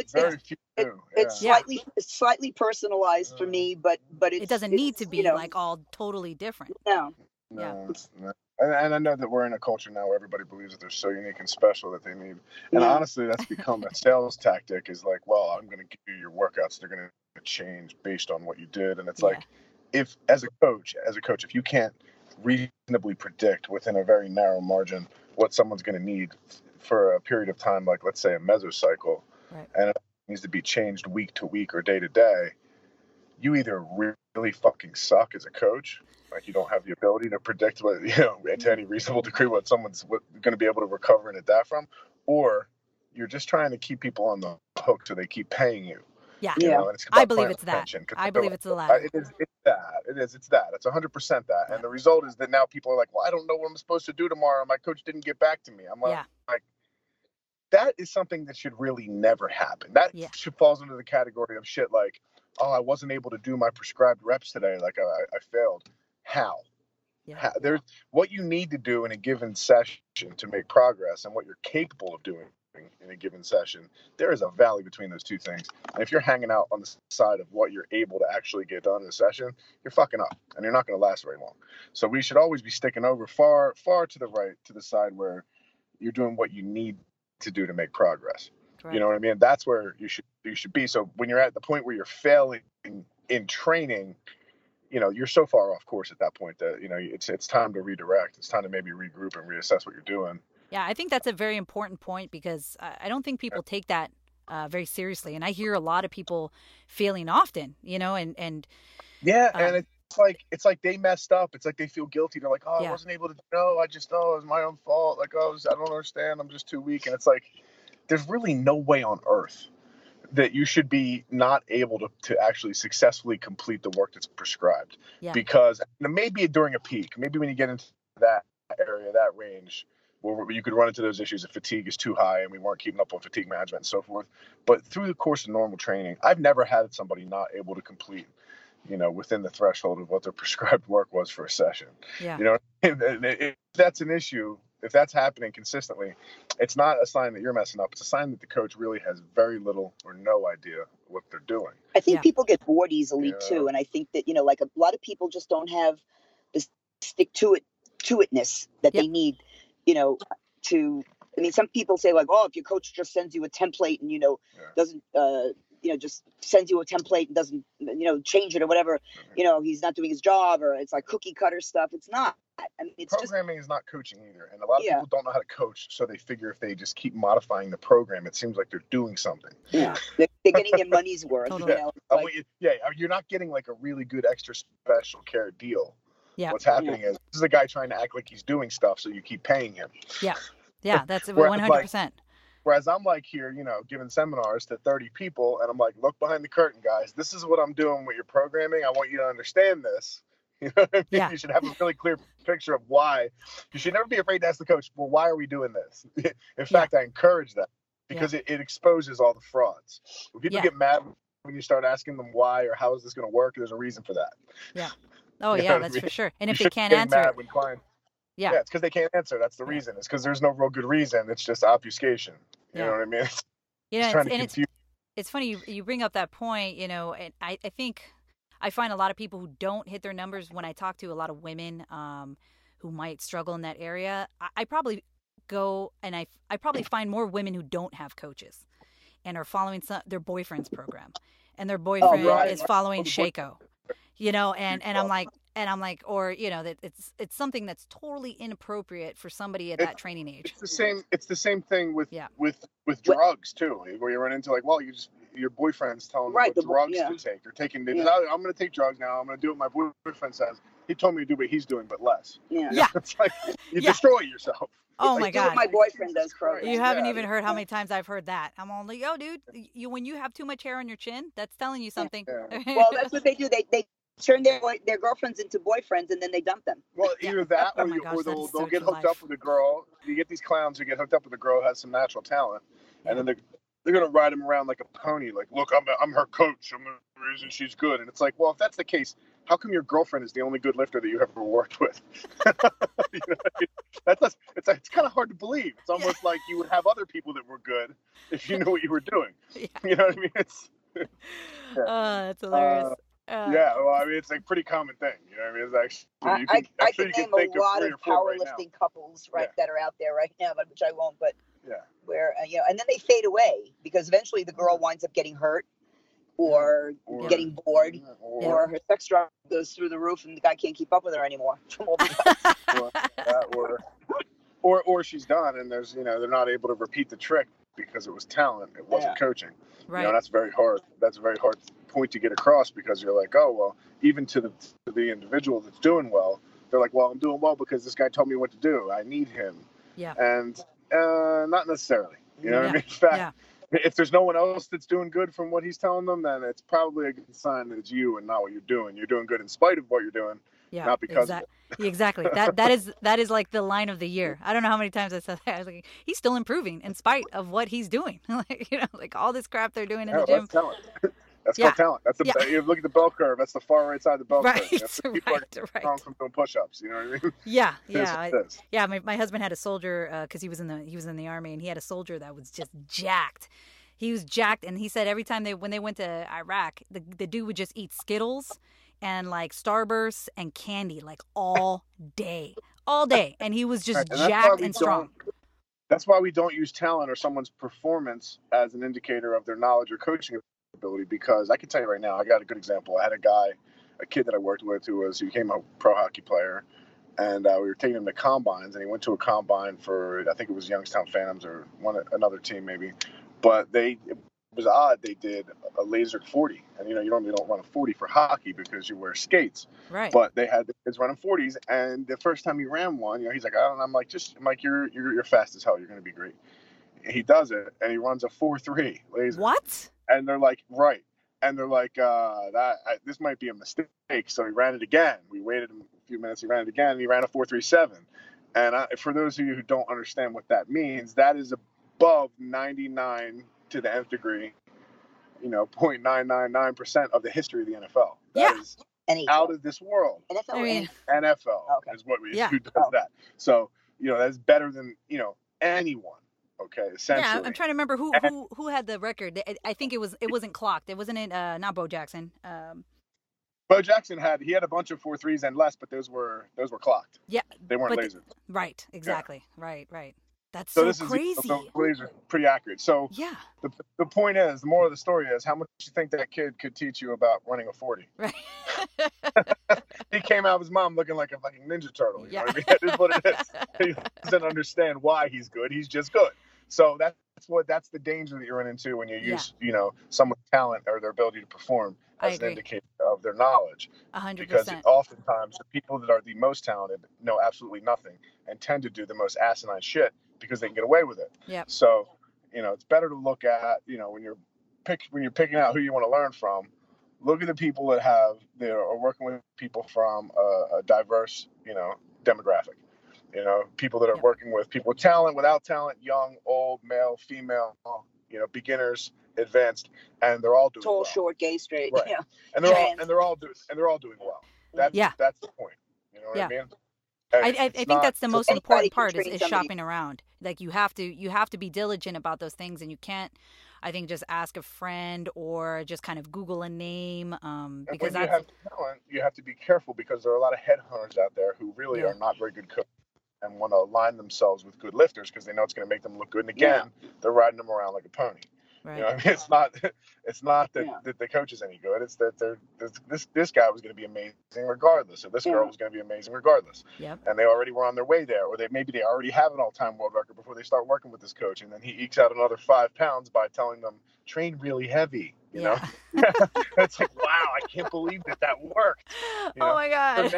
it's slightly personalized for me, but it doesn't need to be like all totally different. No. And I know that we're in a culture now where everybody believes that they're so unique and special that they need. And honestly, that's become a sales tactic. Is like, well, I'm going to give you your workouts. They're going to to change based on what you did. And it's like, if as a coach, if you can't reasonably predict within a very narrow margin what someone's going to need for a period of time, like let's say a mesocycle, and it needs to be changed week to week or day to day, you either really fucking suck as a coach, like you don't have the ability to predict what, to any reasonable degree what someone's going to be able to recover and adapt from, or you're just trying to keep people on the hook so they keep paying you. Yeah, and it's I believe it's that. I believe it's the latter. It's that. It's that. It's 100% that. Yeah. And the result is that now people are like, well, I don't know what I'm supposed to do tomorrow. My coach didn't get back to me. I'm like, that is something that should really never happen. That should falls into the category of shit like, oh, I wasn't able to do my prescribed reps today. Like I failed. How? Yeah. There's what you need to do in a given session to make progress and what you're capable of doing in a given session. There is a valley between those two things. And if you're hanging out on the side of what you're able to actually get done in a session, you're fucking up and you're not going to last very long. So we should always be sticking over far to the right, to the side where you're doing what you need to do to make progress. Correct. You know what I mean? That's where you should be. So when you're at the point where you're failing in training, you're so far off course at that point that, it's time to redirect. It's time to maybe regroup and reassess what you're doing. Yeah, I think that's a very important point because I don't think people take that very seriously. And I hear a lot of people failing often, and yeah, and it's like they messed up. It's like they feel guilty. They're like, I wasn't able to know. It was my own fault. Like, I don't understand. I'm just too weak. And it's like, there's really no way on earth that you should be not able to actually successfully complete the work that's prescribed. Yeah. Because maybe during a peak, maybe when you get into that area, that range, where you could run into those issues if fatigue is too high and we weren't keeping up on fatigue management and so forth. But through the course of normal training, I've never had somebody not able to complete, within the threshold of what their prescribed work was for a session. Yeah. If that's an issue, if that's happening consistently, it's not a sign that you're messing up. It's a sign that the coach really has very little or no idea what they're doing. I think people get bored easily too. And I think that, like a lot of people just don't have the stick to itness that they need, some people say like, oh, if your coach just sends you a template and, doesn't, just sends you a template and doesn't, change it or whatever, he's not doing his job, or it's like cookie cutter stuff. It's not. I mean, it's programming is not coaching either. And a lot of people don't know how to coach. So they figure if they just keep modifying the program, it seems like they're doing something. Yeah. They're getting their money's worth. Totally. You're not getting like a really good extra special care deal. Yeah. What's happening is this is a guy trying to act like he's doing stuff, so you keep paying him. Yeah. Yeah, that's 100%. Whereas I'm like here, giving seminars to 30 people, and I'm like, look behind the curtain, guys. This is what I'm doing with your programming. I want you to understand this. You know what I mean? Yeah. You should have a really clear picture of why. You should never be afraid to ask the coach, well, why are we doing this? In fact, I encourage that because it exposes all the frauds. When people get mad when you start asking them why or how is this going to work, there's a reason for that. Yeah. Oh, yeah, that's for sure. And if they can't answer it. Yeah, it's because they can't answer. That's the reason. It's because there's no real good reason. It's just obfuscation. You know what I mean? It's funny you bring up that point, and I think I find a lot of people who don't hit their numbers when I talk to a lot of women who might struggle in that area. I probably go and I probably find more women who don't have coaches and are following their boyfriend's program, and their boyfriend is following Shaco, and I'm like, or that it's something that's totally inappropriate for somebody at that training age. It's the same thing with drugs too, where you run into like, well, your boyfriend's telling you what drugs to take. You're taking I'm going to take drugs now. I'm going to do what my boyfriend says. He told me to do what he's doing, but less. Yeah. It's like you destroy yourself. Oh my God! My boyfriend does programs. You haven't even heard how many times I've heard that. I'm all like, "Yo, dude, when you have too much hair on your chin, that's telling you something." Yeah. Well, that's what they do. They turn their girlfriends into boyfriends and then they dump them. Well, either that or, they'll get hooked up with a girl. You get these clowns who get hooked up with a girl who has some natural talent, and then they're gonna ride him around like a pony. Like, look, I'm her coach. I'm the reason she's good. And it's like, well, if that's the case, how come your girlfriend is the only good lifter that you ever worked with? It's kind of hard to believe. It's almost like you would have other people that were good if you knew what you were doing. Yeah. You know what I mean? Oh, that's hilarious. Well, I mean, it's a pretty common thing. You know what I mean? It's actually, I can name a lot of powerlifting couples that are out there right now, but which I won't. But where and then they fade away because eventually the girl winds up getting hurt, or getting bored, or her sex drive goes through the roof and the guy can't keep up with her anymore. or she's done and there's, they're not able to repeat the trick because it was talent. It wasn't coaching. Right. That's very hard. That's a very hard point to get across, because you're like, oh, well, even to the individual that's doing well, they're like, well, I'm doing well because this guy told me what to do. I need him. Yeah. And not necessarily. You know what I mean? In fact, if there's no one else that's doing good from what he's telling them, then it's probably a good sign that it's you and not what you're doing. You're doing good in spite of what you're doing, not because of it. Exactly. That is like the line of the year. I don't know how many times I said that. I was like, he's still improving in spite of what he's doing. Like all this crap they're doing in the gym. That's talent. That's called talent. That's you look at the bell curve. That's the far right side of the bell curve. People are strong from doing push-ups. You know what I mean? Yeah. My husband had a soldier because he was in the Army, and he had a soldier that was just jacked. He was jacked, and he said every time when they went to Iraq, the dude would just eat Skittles and like Starbursts and candy like all day, and he was just jacked and strong. That's why we don't use talent or someone's performance as an indicator of their knowledge or coaching ability, because I can tell you right now, I got a good example. I had a kid that I worked with who became a pro hockey player, and we were taking him to combines, and he went to a combine for, I think it was Youngstown Phantoms or another team maybe, but it was odd. They did a laser 40, and you normally don't run a 40 for hockey because you wear skates, right? But they had the kids running 40s, and the first time he ran one, he's like, I don't know. I'm like, you're fast as hell. You're gonna be great. And he does it, and he runs a 4.3 laser. What? And they're like, right. And they're like, this might be a mistake. So he ran it again. We waited a few minutes. He ran it again, and he ran a 4.37. And for those of you who don't understand what that means, that is above 99 to the nth degree, 0.999% of the history of the NFL. That is out of this world. NFL is what who does that. So, that's better than, anyone. Okay, essentially. Yeah, I'm trying to remember who had the record. I think it wasn't clocked. It wasn't not Bo Jackson. Bo Jackson had a bunch of 4.3s and less, but those were clocked. Yeah, they weren't lasered. Right, exactly. Yeah. Right. That's so crazy. So lasers pretty accurate. So yeah, the point is, the moral of the story is, how much do you think that kid could teach you about running a 40? Right. He came out of his mom looking like a fucking Ninja Turtle. You know what I mean? That is what it is. He doesn't understand why he's good. He's just good. So that's the danger that you run into when you use, someone's talent or their ability to perform as an indicator of their knowledge. 100%. Because oftentimes the people that are the most talented know absolutely nothing and tend to do the most asinine shit because they can get away with it. Yep. So, it's better to look at, when you're picking out who you want to learn from, look at the people that are working with people from a diverse, demographic. People that are working with people with talent, without talent, young, old, male, female, beginners, advanced, and they're all doing tall, well. short, gay, straight, right? And they're all doing well. That's the point. You know what I mean? I think that's the most important part is shopping around. Like you have to be diligent about those things, and you can't, I think, just ask a friend or just kind of Google a name. Because when you have talent, you have to be careful, because there are a lot of headhunters out there who really are not very good cooks and want to align themselves with good lifters because they know it's going to make them look good. And again, they're riding them around like a pony. Right. You know what I mean? It's not that the coach is any good. It's that this guy was going to be amazing regardless, or this girl was going to be amazing regardless. Yep. And they already were on their way there, or they already have an all-time world record before they start working with this coach, and then he ekes out another 5 pounds by telling them train really heavy. You know, it's like, wow, I can't believe that worked. Oh my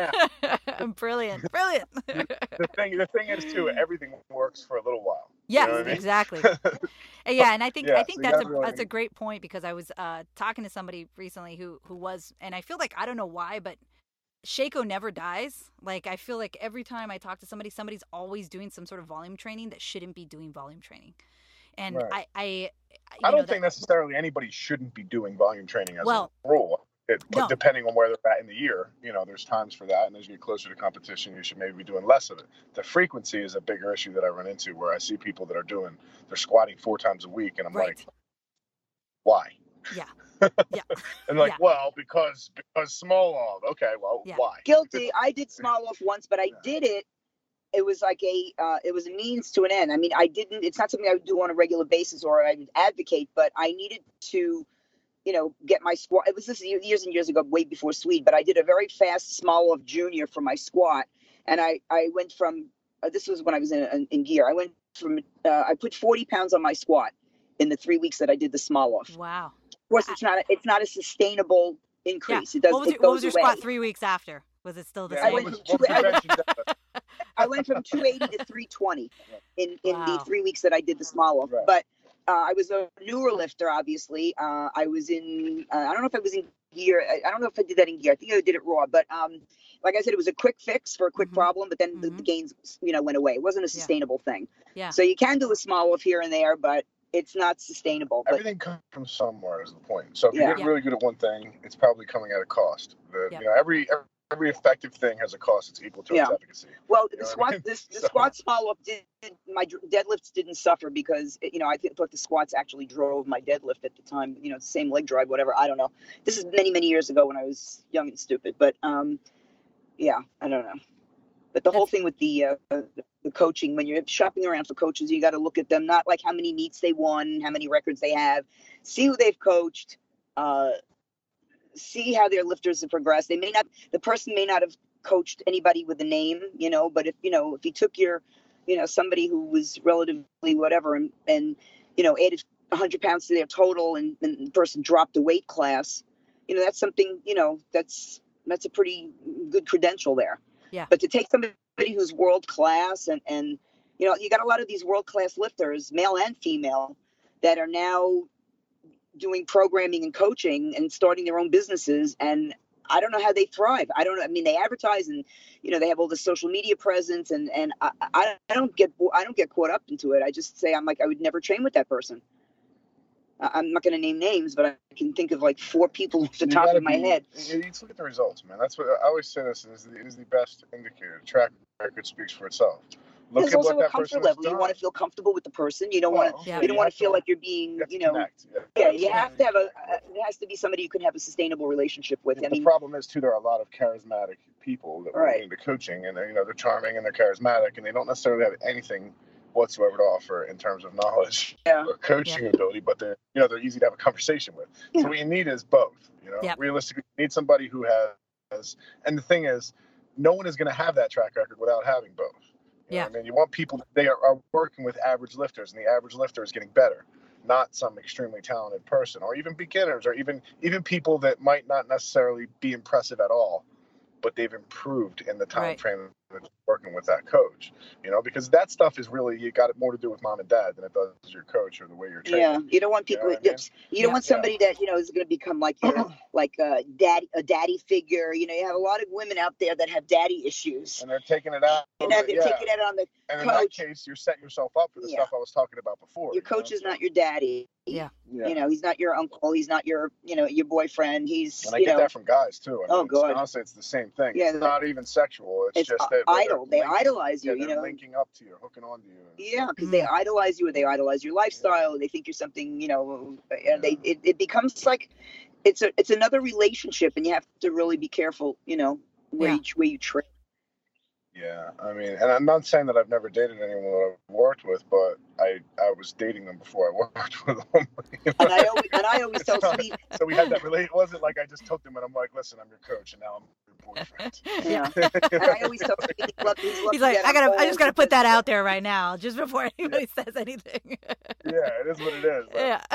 God, brilliant. The thing is too, everything works for a little while. Yes, you know what I mean? Exactly. Yeah, and I think that's a great point, because I was talking to somebody recently who was, and I feel like, I don't know why, but Shako never dies. Like, I feel like every time I talk to somebody's always doing some sort of volume training that shouldn't be doing volume training. And I don't think necessarily anybody shouldn't be doing volume training as a rule. Depending on where they're at in the year, there's times for that, and as you get closer to competition, you should maybe be doing less of it. The frequency is a bigger issue that I run into, where I see people that they're squatting 4 times a week, and I'm like, why? Yeah. And well, because Smolov. Okay, well, why? Guilty. I did Smolov once, but I did it. It was like it was a means to an end. I mean, it's not something I would do on a regular basis or I would advocate, but I needed to get my squat. It was this years and years ago, way before Swede, but I did a very fast small off junior for my squat. And I went from, this was when I was in gear. I went from, I put 40 pounds on my squat in the 3 weeks that I did the small off. Wow. Of course, it's not a sustainable increase. Yeah. What was your squat 3 weeks after? Was it still the same? I went from 280 to 320 in the 3 weeks that I did the small off. Right. But I was a newer lifter, obviously. I was in, I don't know if I was in gear. I don't know if I did that in gear. I think I did it raw. But like I said, it was a quick fix for a quick problem. But then the gains, went away. It wasn't a sustainable thing. Yeah. So you can do a small off here and there, but it's not sustainable. Everything comes from somewhere is the point. So if you get really good at one thing, it's probably coming at a cost. Every effective thing has a cost that's equal to its efficacy. Well, the squat small up my deadlifts didn't suffer because I thought the squats actually drove my deadlift at the time. The same leg drive, whatever. I don't know. This is many years ago when I was young and stupid. But I don't know. But the whole thing with the coaching, when you're shopping around for coaches, you got to look at them, not like how many meets they won, how many records they have, see who they've coached, see how their lifters have progressed. The person may not have coached anybody with a name, but if he took your, somebody who was relatively whatever and added 100 pounds to their total and the person dropped a weight class, that's something, that's a pretty good credential there. Yeah. But to take somebody who's world class and you got a lot of these world class lifters, male and female, that are now doing programming and coaching and starting their own businesses. And I don't know how they thrive. I don't know. I mean, they advertise and, they have all the social media presence and I don't get caught up into it. I just say, I would never train with that person. I'm not going to name names, but I can think of like 4 people off the top of my head. You need to look at the results, man. That's what I always say. This is the best indicator. The track record speaks for itself. Look There's at also what a that comfort person level. has You done. want to feel comfortable with the person. You don't want to feel like you're being, you have to have it has to be somebody you can have a sustainable relationship with. The problem is too, there are a lot of charismatic people that are into coaching, and they're charming and they're charismatic, and they don't necessarily have anything whatsoever to offer in terms of knowledge or coaching ability, but they're easy to have a conversation with. So what you need is both. Realistically, you need somebody who has, and the thing is, no one is going to have that track record without having both. You want people they are working with average lifters, and the average lifter is getting better, not some extremely talented person, or even beginners, or even people that might not necessarily be impressive at all, but they've improved in the time frame that's working with that coach, because that stuff is really, you got it more to do with mom and dad than it does your coach or the way you're training. Yeah, you don't want people, you don't want somebody that, is going to become like your, like a daddy figure. You have a lot of women out there that have daddy issues. And they're taking it out. And they're taking it out on the and coach. In that case, you're setting yourself up for the stuff I was talking about before. Your coach is not your daddy. Yeah. He's not your uncle. He's not your, your boyfriend. He's, and I get that from guys too. God. Honestly, it's the same thing. Yeah, it's not even sexual. It's just that idol. They idolize you. They're linking up to you, hooking on to you. Yeah, because they idolize you, or they idolize your lifestyle. They think you're something. It becomes like it's another relationship, and you have to really be careful. Where you train. Yeah, I mean, and I'm not saying that I've never dated anyone that I've worked with, but I was dating them before I worked with them. And I always tell Speed. So we had that relation. It wasn't like I just took them and I'm like, listen, I'm your coach, and now I'm your boyfriend. Yeah. And I always tell Speed he's like, I just gotta put that out there right now, just before anybody says anything. Yeah, it is what it is.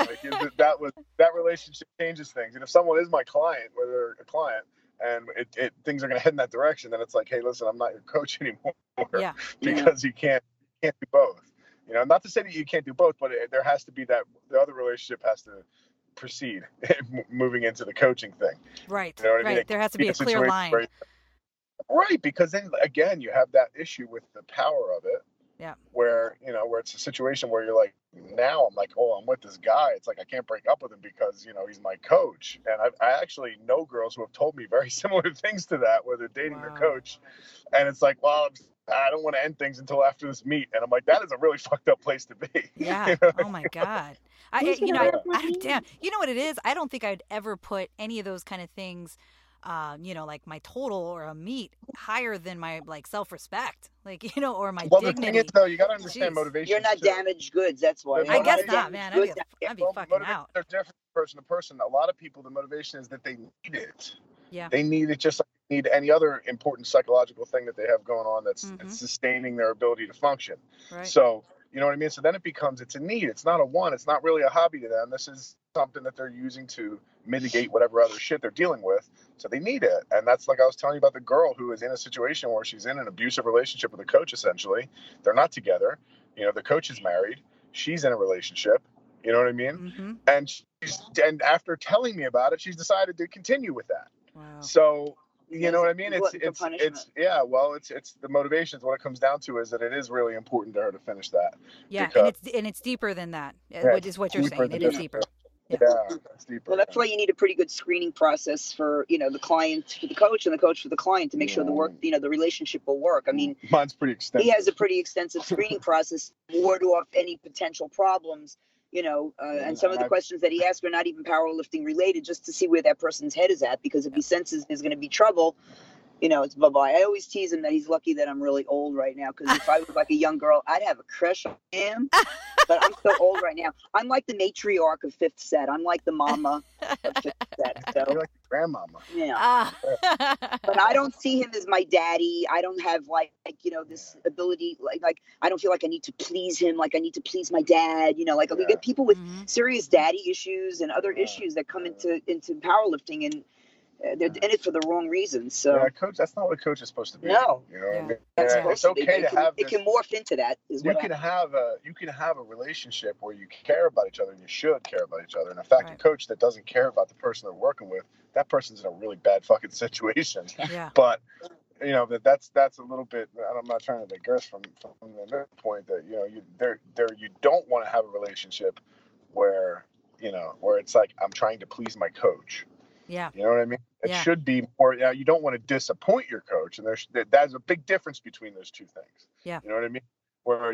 That relationship changes things, and if someone is my client, whether they're a client, and things are going to head in that direction, then it's like, hey, listen, I'm not your coach anymore because you can't do both. Not to say that you can't do both, but there has to be that the other relationship has to proceed moving into the coaching thing. Right. You know what I mean? There has to be a clear line. Right, because then again, you have that issue with the power of it. Yeah. Where it's a situation where you're like, now I'm like, oh, I'm with this guy. It's like, I can't break up with him because, he's my coach. And I actually know girls who have told me very similar things to that, where they're dating their coach. And it's like, well, I don't want to end things until after this meet. And I'm like, that is a really fucked up place to be. Yeah. Oh my God. Damn. You know what it is? I don't think I'd ever put any of those kind of things, like my total or a meet higher than my self-respect, or my dignity. The thing is, though, you got to understand motivation. You're not damaged goods. That's why. I guess not, man. I'd be fucking out. They're different person to person. A lot of people, the motivation is that they need it. Yeah. They need it just like they need any other important psychological thing that they have going on that's sustaining their ability to function. Right. So, you know what I mean? So then it's a need. It's not a want. It's not really a hobby to them. This is something that they're using to mitigate whatever other shit they're dealing with. So they need it. And that's like I was telling you about the girl who is in a situation where she's in an abusive relationship with a coach, essentially. They're not together. You know, the coach is married. She's in a relationship. You know what I mean? And after telling me about it, she's decided to continue with that. Wow. So, you know what I mean? It's the motivations. What it comes down to is that it is really important to her to finish that. Yeah, and it's deeper than that. Which is what you're saying. It is deeper. Yeah, it's deeper. Well, that's why you need a pretty good screening process for, you know, the client for the coach and the coach for the client to make sure the work, you know, the relationship will work. I mean, mine's pretty extensive. He has a pretty extensive screening process to ward off any potential problems. You know, and some of the questions that he asked are not even powerlifting related, just to see where that person's head is at. Because if he senses there's going to be trouble, you know, it's bye-bye. I always tease him that he's lucky that I'm really old right now. Because if I was like a young girl, I'd have a crush on him. But I'm so old right now. I'm like the matriarch of Fifth Set. I'm like the mama of Fifth Set. So. You're like the grandmama. Yeah. But I don't see him as my daddy. I don't have like you know, this ability. Like I don't feel like I need to please him. Like I need to please my dad. You know, like we get people with serious daddy issues and other issues that come into powerlifting, and they're in it for the wrong reasons. So, coach, that's not what a coach is supposed to be. No, you know what I mean? It's okay to have. It can morph into that. You can have a relationship where you care about each other, and you should care about each other. And in fact, a coach that doesn't care about the person they're working with, that person's in a really bad fucking situation. Yeah. But you know that's a little bit. I'm not trying to digress from the point that you know you don't want to have a relationship where it's like I'm trying to please my coach. Yeah. You know what I mean? It should be more, you don't want to disappoint your coach. And there's a big difference between those two things. Yeah. You know what I mean? Where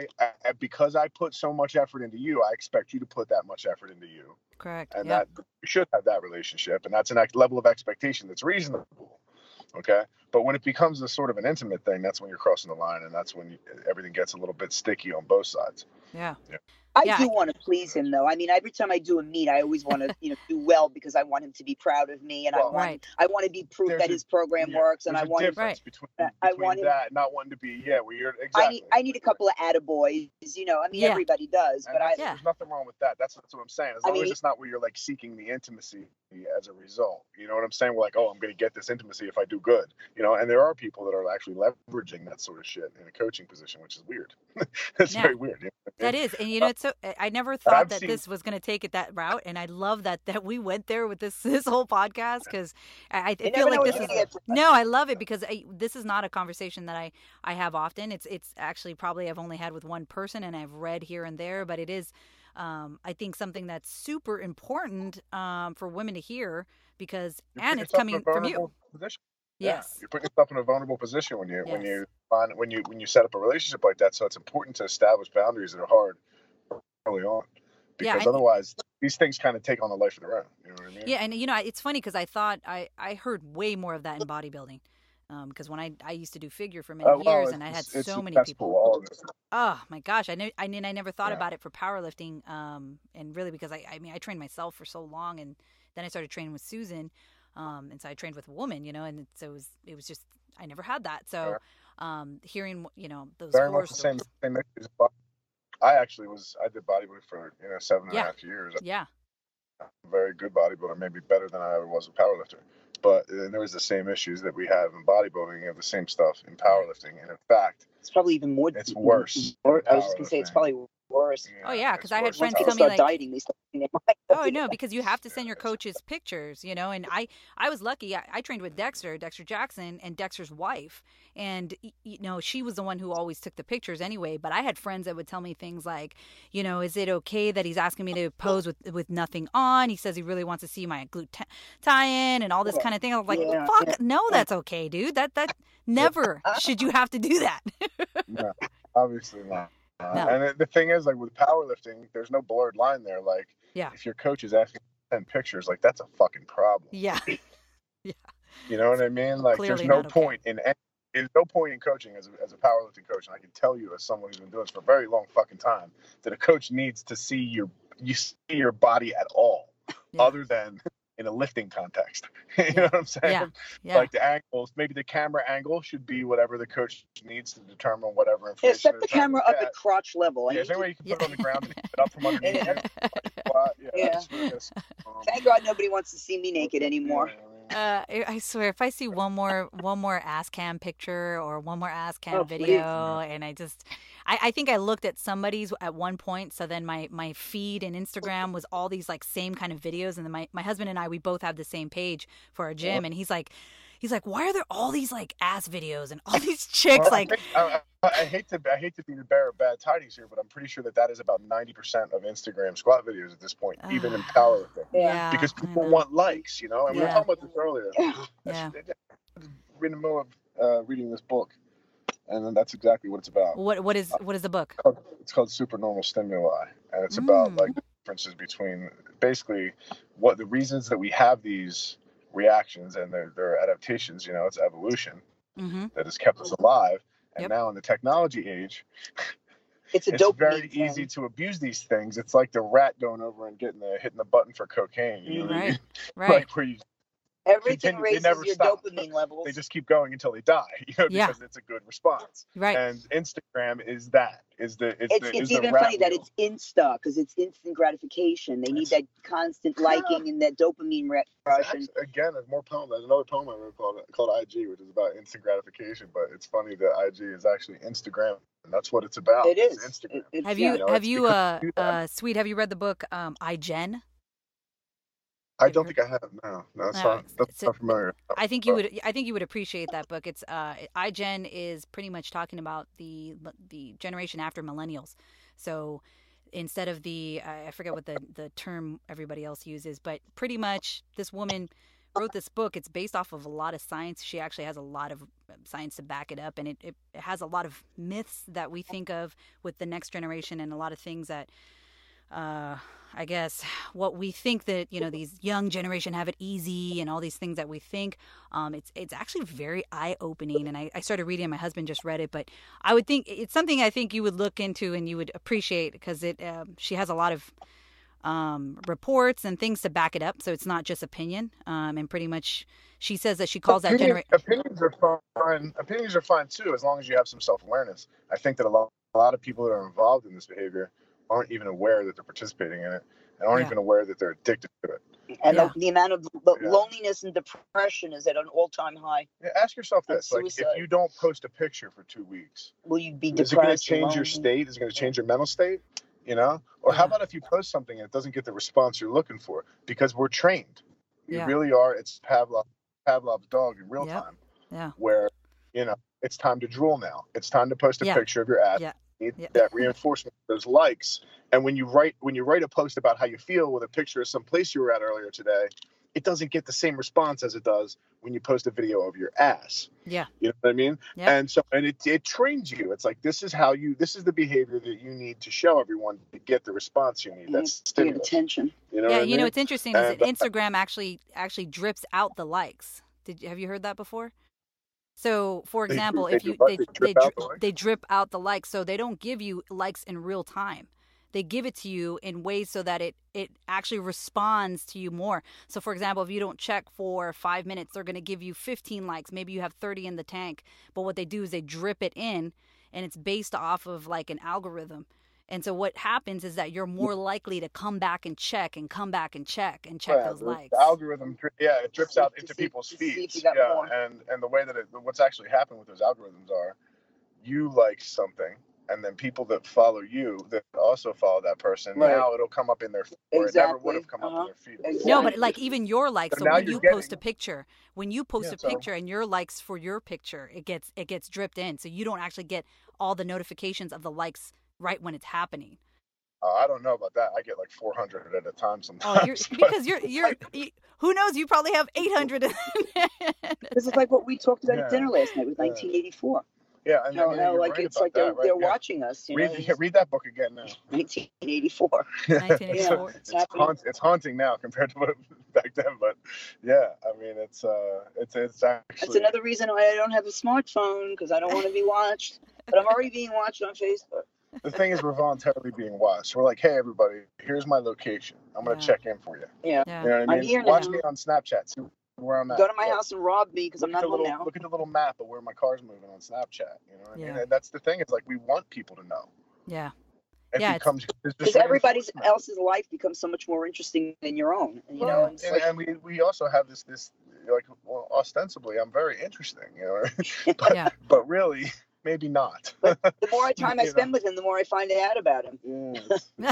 because I put so much effort into you, I expect you to put that much effort into you. Correct. And that you should have that relationship. And that's a level of expectation that's reasonable. Okay. But when it becomes a sort of an intimate thing, that's when you're crossing the line. And that's when everything gets a little bit sticky on both sides. Yeah. I do want to please him, though. I mean, every time I do a meet, I always want to, do well because I want him to be proud of me, and I want to be proof that his program works, and I want difference between that, not wanting to be exactly. I need a couple of attaboys, I mean, everybody does, but there's nothing wrong with that. That's what I'm saying. As long as it's not where you're like seeking the intimacy as a result. You know what I'm saying? We're like, oh, I'm going to get this intimacy if I do good. And there are people that are actually leveraging that sort of shit in a coaching position, which is weird. It's very weird. That is, and it's so. I never thought that this was going to take it that route, and I love that we went there with this whole podcast because I feel like this is. No, I love it because this is not a conversation that I have often. It's actually probably I've only had with one person, and I've read here and there, but it is. I think something that's super important for women to hear because it's coming from you. Position. Yes, you're putting yourself in a vulnerable position when you set up a relationship like that. So it's important to establish boundaries that are hard early on, because otherwise these things kind of take on a life of their own. You know what I mean? Yeah, and it's funny because I thought I heard way more of that in bodybuilding. Because when I used to do figure for many years, and I had so many people. Oh my gosh, I never thought about it for powerlifting. And really because I trained myself for so long, and then I started training with Susan. And so I trained with a woman, and so it was just I never had that. So hearing those very horror much the same issues. I did bodybuilding for 7.5 years. Yeah. I'm a very good bodybuilder, maybe better than I ever was a powerlifter. But there was the same issues that we have in bodybuilding. You have the same stuff in powerlifting, and in fact, it's probably even more. It's worse. I was just gonna say it's probably worse. Oh yeah, because I had friends tell me like, dieting, oh no, because you have to send your coaches pictures, and I was lucky. I trained with Dexter Jackson, and Dexter's wife, and she was the one who always took the pictures anyway. But I had friends that would tell me things like, is it okay that he's asking me to pose with nothing on? He says he really wants to see my glute tie-in and all this kind of thing. I was like, fuck, no, that's okay, dude. That never should you have to do that. No, obviously not. No. And the thing is, like with powerlifting, there's no blurred line there. Like, if your coach is asking to send pictures, like that's a fucking problem. Yeah. Yeah. You know what I mean? Like, Clearly there's no point in coaching as a powerlifting coach, and I can tell you as someone who's been doing this for a very long fucking time that a coach needs to see your body at all. other than in a lifting context. You know what I'm saying? Like the angles, maybe the camera angle should be whatever the coach needs to determine whatever information. Set the camera up at crotch level. Is there a way you can put it on the ground and put it up from underneath it? Thank God nobody wants to see me naked anymore. I swear, if I see one more ass cam picture or one more ass cam video, and I think I looked at somebody's at one point. So then my feed and Instagram was all these like same kind of videos, and then my husband and I, we both have the same page for our gym, and he's like, why are there all these like ass videos and all these chicks like? I hate to be the bearer of bad tidings here, but I'm pretty sure that is about 90% of Instagram squat videos at this point, even in powerlifting. Yeah. Because people want likes, you know. And we were talking about this earlier. Yeah. In the middle of reading this book, and that's exactly what it's about. What is the book? It's called Supernormal Stimuli, and it's about like the differences between basically what the reasons that we have these reactions and their adaptations. You know, it's evolution that has kept us alive. And now in the technology age, it's very easy to abuse these things. It's like the rat going over and hitting the button for cocaine. You know what I mean? Right. Like where you everything raises your dopamine levels. They just keep going until they die, you know, because it's a good response. Right. And Instagram is that. It's even funny that it's Insta because it's instant gratification. They need that constant liking and that dopamine rush. Again, there's more poem. There's another poem I wrote called IG, which is about instant gratification. But it's funny that IG is actually Instagram, and that's what it's about. It is. It's Instagram. Sweet, have you read the book iGen? I don't think I have. No, that's not familiar. I think you would appreciate that book. It's iGen is pretty much talking about the generation after millennials. So instead of I forget what the term everybody else uses, but pretty much this woman wrote this book. It's based off of a lot of science. She actually has a lot of science to back it up, and it has a lot of myths that we think of with the next generation and a lot of things that I guess what we think that, you know, these young generation have it easy and all these things that we think, it's actually very eye-opening. And I started reading it. My husband just read it, but I would think it's something I think you would look into and you would appreciate because she has a lot of reports and things to back it up. So it's not just opinion. And pretty much she says that she calls that generation. Opinions are fine. Opinions are fine too, as long as you have some self-awareness. I think that a lot of people that are involved in this behavior aren't even aware that they're participating in it and aren't even aware that they're addicted to it. And the amount of loneliness and depression is at an all-time high. Yeah, ask yourself this, like, if you don't post a picture for 2 weeks, will you be depressed? Is it going to change your state? Is it going to change your mental state? You know? Or how about if you post something and it doesn't get the response you're looking for? Because we're trained. You really are. It's Pavlov's dog in real time. Yeah. Where, you know, it's time to drool now. It's time to post a picture of your ass. Yeah. Need that reinforcement, those likes. And when you write a post about how you feel with a picture of some place you were at earlier today, it doesn't get the same response as it does when you post a video of your ass. Yeah. You know what I mean? Yeah. And so it trains you. It's like this is the behavior that you need to show everyone to get the response you need. That's stimulus. Attention. You know what I mean? You know what's interesting is that Instagram actually drips out the likes. Have you heard that before? So, for example, they drip out the likes, so they don't give you likes in real time. They give it to you in ways so that it actually responds to you more. So, for example, if you don't check for 5 minutes, they're going to give you 15 likes. Maybe you have 30 in the tank. But what they do is they drip it in, and it's based off of like an algorithm. And so what happens is that you're more likely to come back and check those likes. The algorithm, it drips out into people's feeds. And the way that what's actually happened with those algorithms are, you like something, and then people that follow you that also follow that person, now it'll come up in their feed. Or it never would have come up in their feed. Exactly. No, but like even your likes. So when you post a picture, and your likes for your picture, it gets dripped in. So you don't actually get all the notifications of the likes right when it's happening. I don't know about that. I get like 400 at a time sometimes. Because you're who knows? You probably have 800. This is like what we talked about at dinner last night with 1984. Yeah, and it's like they're watching us. Read that book again now. 1984. 1984. It's haunting now compared to what back then, but yeah, I mean it's actually. That's another reason why I don't have a smartphone because I don't want to be watched. But I'm already being watched on Facebook. the thing is, we're voluntarily being watched. We're like, hey, everybody, here's my location. I'm going to check in for you. Yeah. Yeah. You know what I mean? I'm here Watch now. me on Snapchat. See where I'm at. Go to my house and rob me because I'm not home now. Look at the little map of where my car's moving on Snapchat. You know what I mean? And that's the thing. It's like we want people to know. Yeah. It becomes because everybody else's life becomes so much more interesting than your own. You know, and we also have this like, well, ostensibly I'm very interesting, you know, but really maybe not. But the more time I spend with him, the more I find out about him. Well,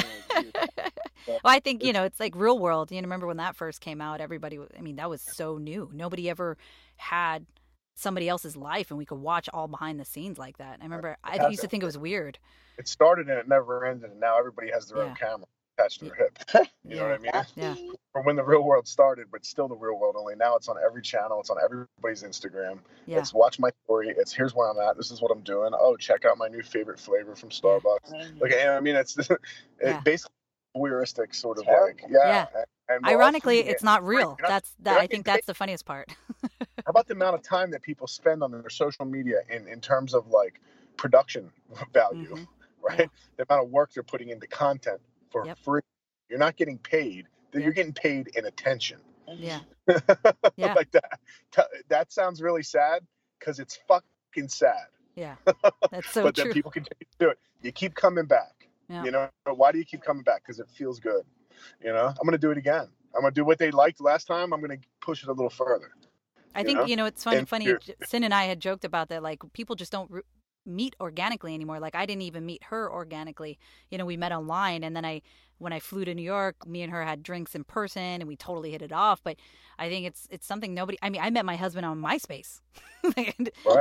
I think, you know, it's like Real World. You know, remember when that first came out, everybody, I mean, that was so new. Nobody ever had somebody else's life and we could watch all behind the scenes like that. I remember I used to think it was weird. It started and it never ended, and now everybody has their own camera attached to their hip. You know what I mean? Yeah. From when the Real World started, but still the Real World, only now it's on every channel. It's on everybody's Instagram. Yeah. It's watch my story. It's here's where I'm at. This is what I'm doing. Oh, check out my new favorite flavor from Starbucks. Like, I mean, it's basically voyeuristic sort of like, And ironically, it's not real. I think that's the funniest part. How about the amount of time that people spend on their social media in terms of like production value? Right? The amount of work they're putting into content for free. You're not getting paid. You're getting paid in attention. Yeah. Like that. That sounds really sad because it's fucking sad. Yeah. That's so but true. Then people continue to do it. You keep coming back. Yeah. You know, why do you keep coming back? Because it feels good. You know, I'm going to do it again. I'm going to do what they liked last time. I'm going to push it a little further. I think, you know, it's funny. Sin and I had joked about that. Like, people just don't meet organically anymore. Like, I didn't even meet her organically. You know, we met online, and then when I flew to New York, me and her had drinks in person and we totally hit it off. But I think it's something I met my husband on MySpace. Right.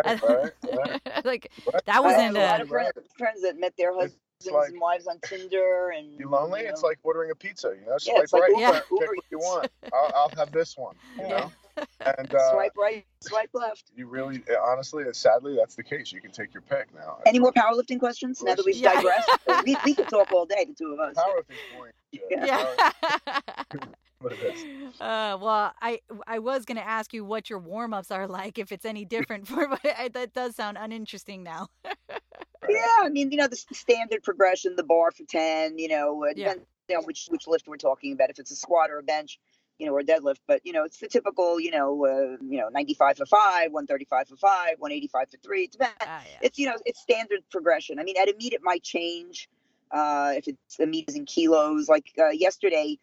Like, that wasn't a lot of friends that met their husbands and wives on Tinder. And you lonely? You know. It's like ordering a pizza, you know, swipe right, pick what you want. I'll have this one, you know. And swipe right, swipe left. You really, honestly, sadly, that's the case. You can take your pick now. Any more powerlifting questions? Now that we've digressed, we could talk all day, the two of us. Powerlifting point. Well, I was going to ask you what your warm-ups are like, if it's any different, but that does sound uninteresting now. Yeah, I mean, you know, the standard progression, the bar for 10, you know, depends on which lift we're talking about, if it's a squat or a bench, you know, or a deadlift, but, you know, it's the typical, 95 for 5, 135 for 5, 185 for 3. It depends. It's, you know, it's standard progression. I mean, at a meet, it might change if it's a meet is in kilos. Like yesterday,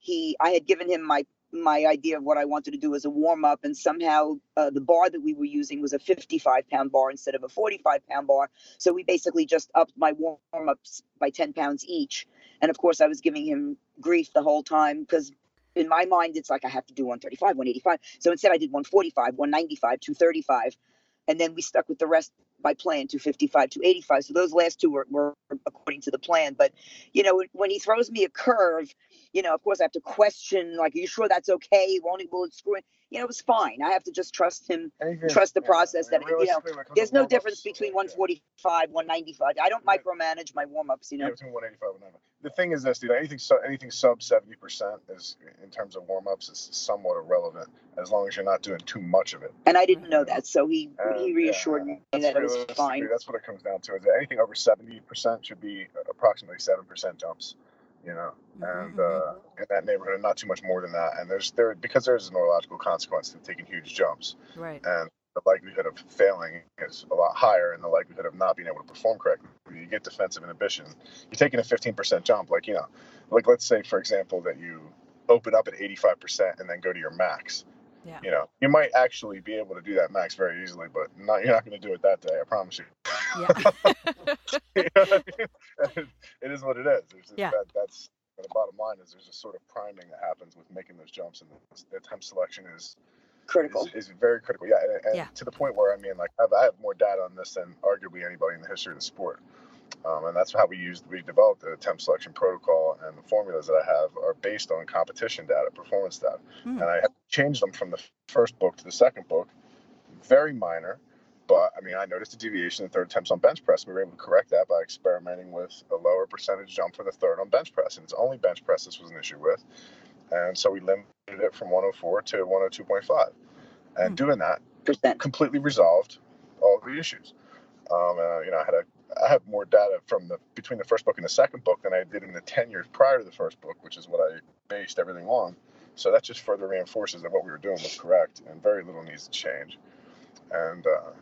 I had given him my idea of what I wanted to do as a warm-up, and somehow the bar that we were using was a 55-pound bar instead of a 45-pound bar. So we basically just upped my warm-ups by 10 pounds each. And, of course, I was giving him grief the whole time because in my mind, it's like I have to do 135, 185. So instead I did 145, 195, 235. And then we stuck with the rest by plan, 255, 285. So those last two were according to the plan. But, you know, when he throws me a curve, you know, of course I have to question, like, are you sure that's okay? Will it screw in? You know, it was fine. I have to just trust him, trust the process that, you know, there's no difference between 145, 195. I don't micromanage my warm-ups, you know. Yeah, between 185 and 195. The thing is this, dude, anything sub 70% is, in terms of warm-ups, is somewhat irrelevant as long as you're not doing too much of it. And I didn't know that, so he reassured me that it was fine. That's what it comes down to, is that anything over 70% should be approximately 7% jumps. You know, and in that neighborhood, not too much more than that. And because there's a neurological consequence to taking huge jumps, right? And the likelihood of failing is a lot higher, and the likelihood of not being able to perform correctly. You get defensive inhibition. You're taking a 15% jump, like, you know, like let's say, for example, that you open up at 85% and then go to your max. Yeah. You know, you might actually be able to do that max very easily, but you're not going to do it that day. I promise you. Yeah. You know what I mean? It is what it is. That's the bottom line is there's a sort of priming that happens with making those jumps, and the attempt selection is critical. Is very critical. Yeah, and to the point where, I mean, like I have more data on this than arguably anybody in the history of the sport. And that's how we developed the attempt selection protocol, and the formulas that I have are based on competition data, performance data. And I have changed them from the first book to the second book. Very minor, but I mean, I noticed a deviation in third attempts on bench press. We were able to correct that by experimenting with a lower percentage jump for the third on bench press. And it's only bench press this was an issue with. And so we limited it from 104 to 102.5. And doing that completely resolved all the issues. You know, I had a I have more data from between the first book and the second book than I did in the 10 years prior to the first book, which is what I based everything on. So that just further reinforces that what we were doing was correct, and very little needs to change. And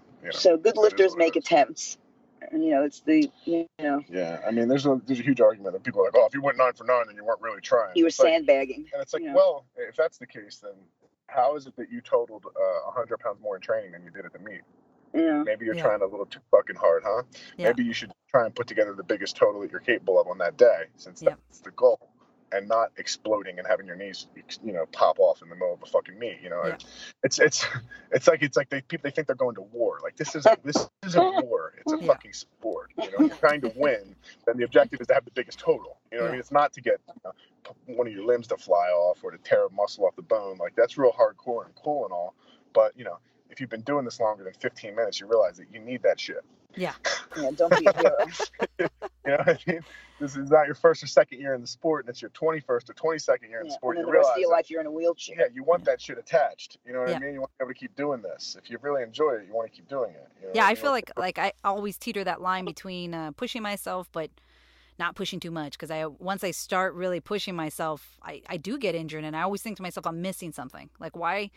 so good lifters make attempts. And, it's the Yeah, I mean, there's a huge argument that people are like, oh, if you went 9 for 9, then you weren't really trying. You were sandbagging. And it's like, well, if that's the case, then how is it that you totaled 100 pounds more in training than you did at the meet? Yeah. Maybe you're trying a little too fucking hard, huh? Yeah. Maybe you should try and put together the biggest total that you're capable of on that day, since that's the goal, and not exploding and having your knees, pop off in the middle of a fucking meet. It's like they think they're going to war. Like this isn't war. It's a fucking sport. You're trying to win. Then the objective is to have the biggest total. You know what I mean? It's not to get one of your limbs to fly off or to tear a muscle off the bone. Like that's real hardcore and cool and all, but if you've been doing this longer than 15 minutes, you realize that you need that shit. Yeah, don't be a hero. You know what I mean? This is not your first or second year in the sport, and it's your 21st or 22nd year in the sport. And then the rest of your life, you're in a wheelchair. Yeah, you want that shit attached. You know what I mean? You want to be able to keep doing this. If you really enjoy it, you want to keep doing it. I feel like I always teeter that line between pushing myself, but not pushing too much, because once I start really pushing myself, I do get injured, and I always think to myself, I'm missing something. Like, why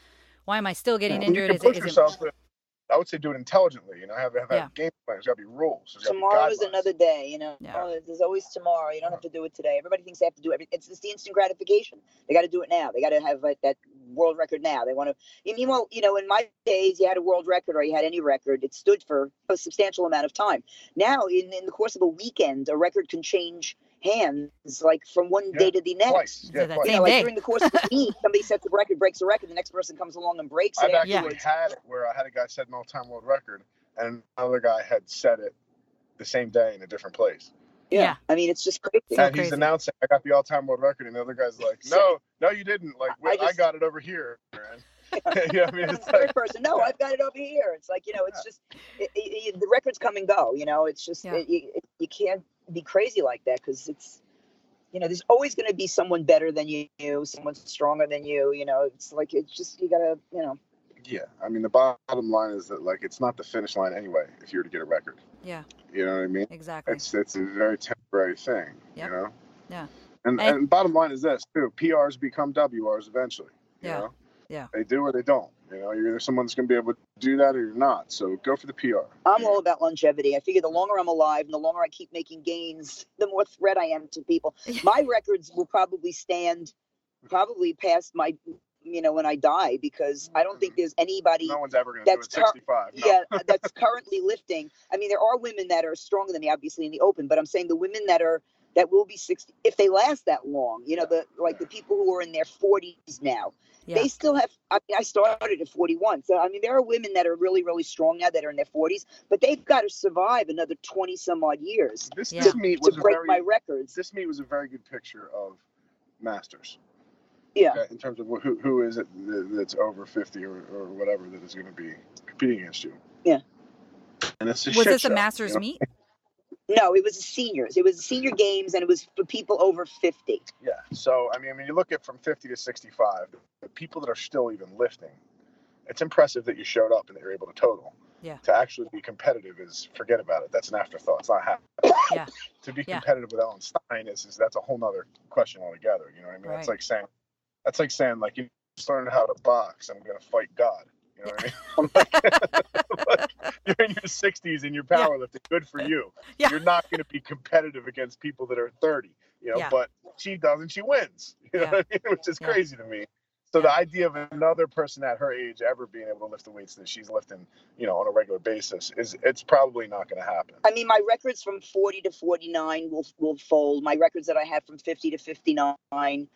am I still getting injured? You can push yourself, but I would say do it intelligently. Have a game plan. There's got to be rules. Tomorrow is another day. There's always tomorrow. You don't have to do it today. Everybody thinks they have to do everything. It's just the instant gratification. They got to do it now. They got to have that world record now. They want to. Meanwhile, in my days, you had a world record or you had any record. It stood for a substantial amount of time. Now, in the course of a weekend, a record can change hands, like from one day to the next. During the course of the meet, somebody sets the record, breaks the record, the next person comes along and breaks it. I've actually had it where I had a guy set an all-time world record, and another guy had set it the same day in a different place. Yeah. I mean, it's just crazy. And he's announcing, I got the all-time world record, and the other guy's like, no, you didn't. Like, I got it over here, man. It's third person. No, I've got it over here. It's like, it's just the records come and go. It's just you can't be crazy like that, because it's there's always going to be someone better than you, someone stronger than you. It's like it's just you gotta Yeah, I mean the bottom line is that it's not the finish line anyway. If you were to get a record. Yeah. You know what I mean? Exactly. It's a very temporary thing. Yep. Yeah. And bottom line is this too: PRs become WRs eventually. You know? They do or they don't. You're either someone that's going to be able to do that or you're not. So go for the PR. I'm all about longevity. I figure the longer I'm alive and the longer I keep making gains, the more threat I am to people. My records will probably stand past my, when I die, because I don't think there's anybody. No one's ever going to do it 65. No. Yeah, that's currently lifting. I mean, there are women that are stronger than me, obviously, in the open, but I'm saying the women that will be 60, if they last that long, the people who are in their 40s now, they still have, I started at 41. So, there are women that are really, really strong now that are in their 40s, but they've got to survive another 20 some odd years to break my records. This meet was a very good picture of masters. Yeah. Okay, in terms of who is it that's over 50 or whatever that is going to be competing against you. Yeah. And it's was this a masters meet? No, it was seniors. It was senior games, and it was for people over 50. Yeah. So, when you look at from 50 to 65, the people that are still even lifting, it's impressive that you showed up and that you're able to total. Yeah. To actually be competitive forget about it. That's an afterthought. It's not happening. Yeah. To be competitive with Ellen Stein that's a whole nother question altogether. You know what I mean? Right. That's like saying you just learned how to box. I'm going to fight God. You know what I mean? You're in your 60s and you're powerlifting. Good for you. Yeah. You're not going to be competitive against people that are 30. But she does and she wins. You know what I mean? Which is crazy to me. So the idea of another person at her age ever being able to lift the weights that she's lifting, on a regular basis it's probably not going to happen. My records from 40 to 49 will fold. My records that I had from 50 to 59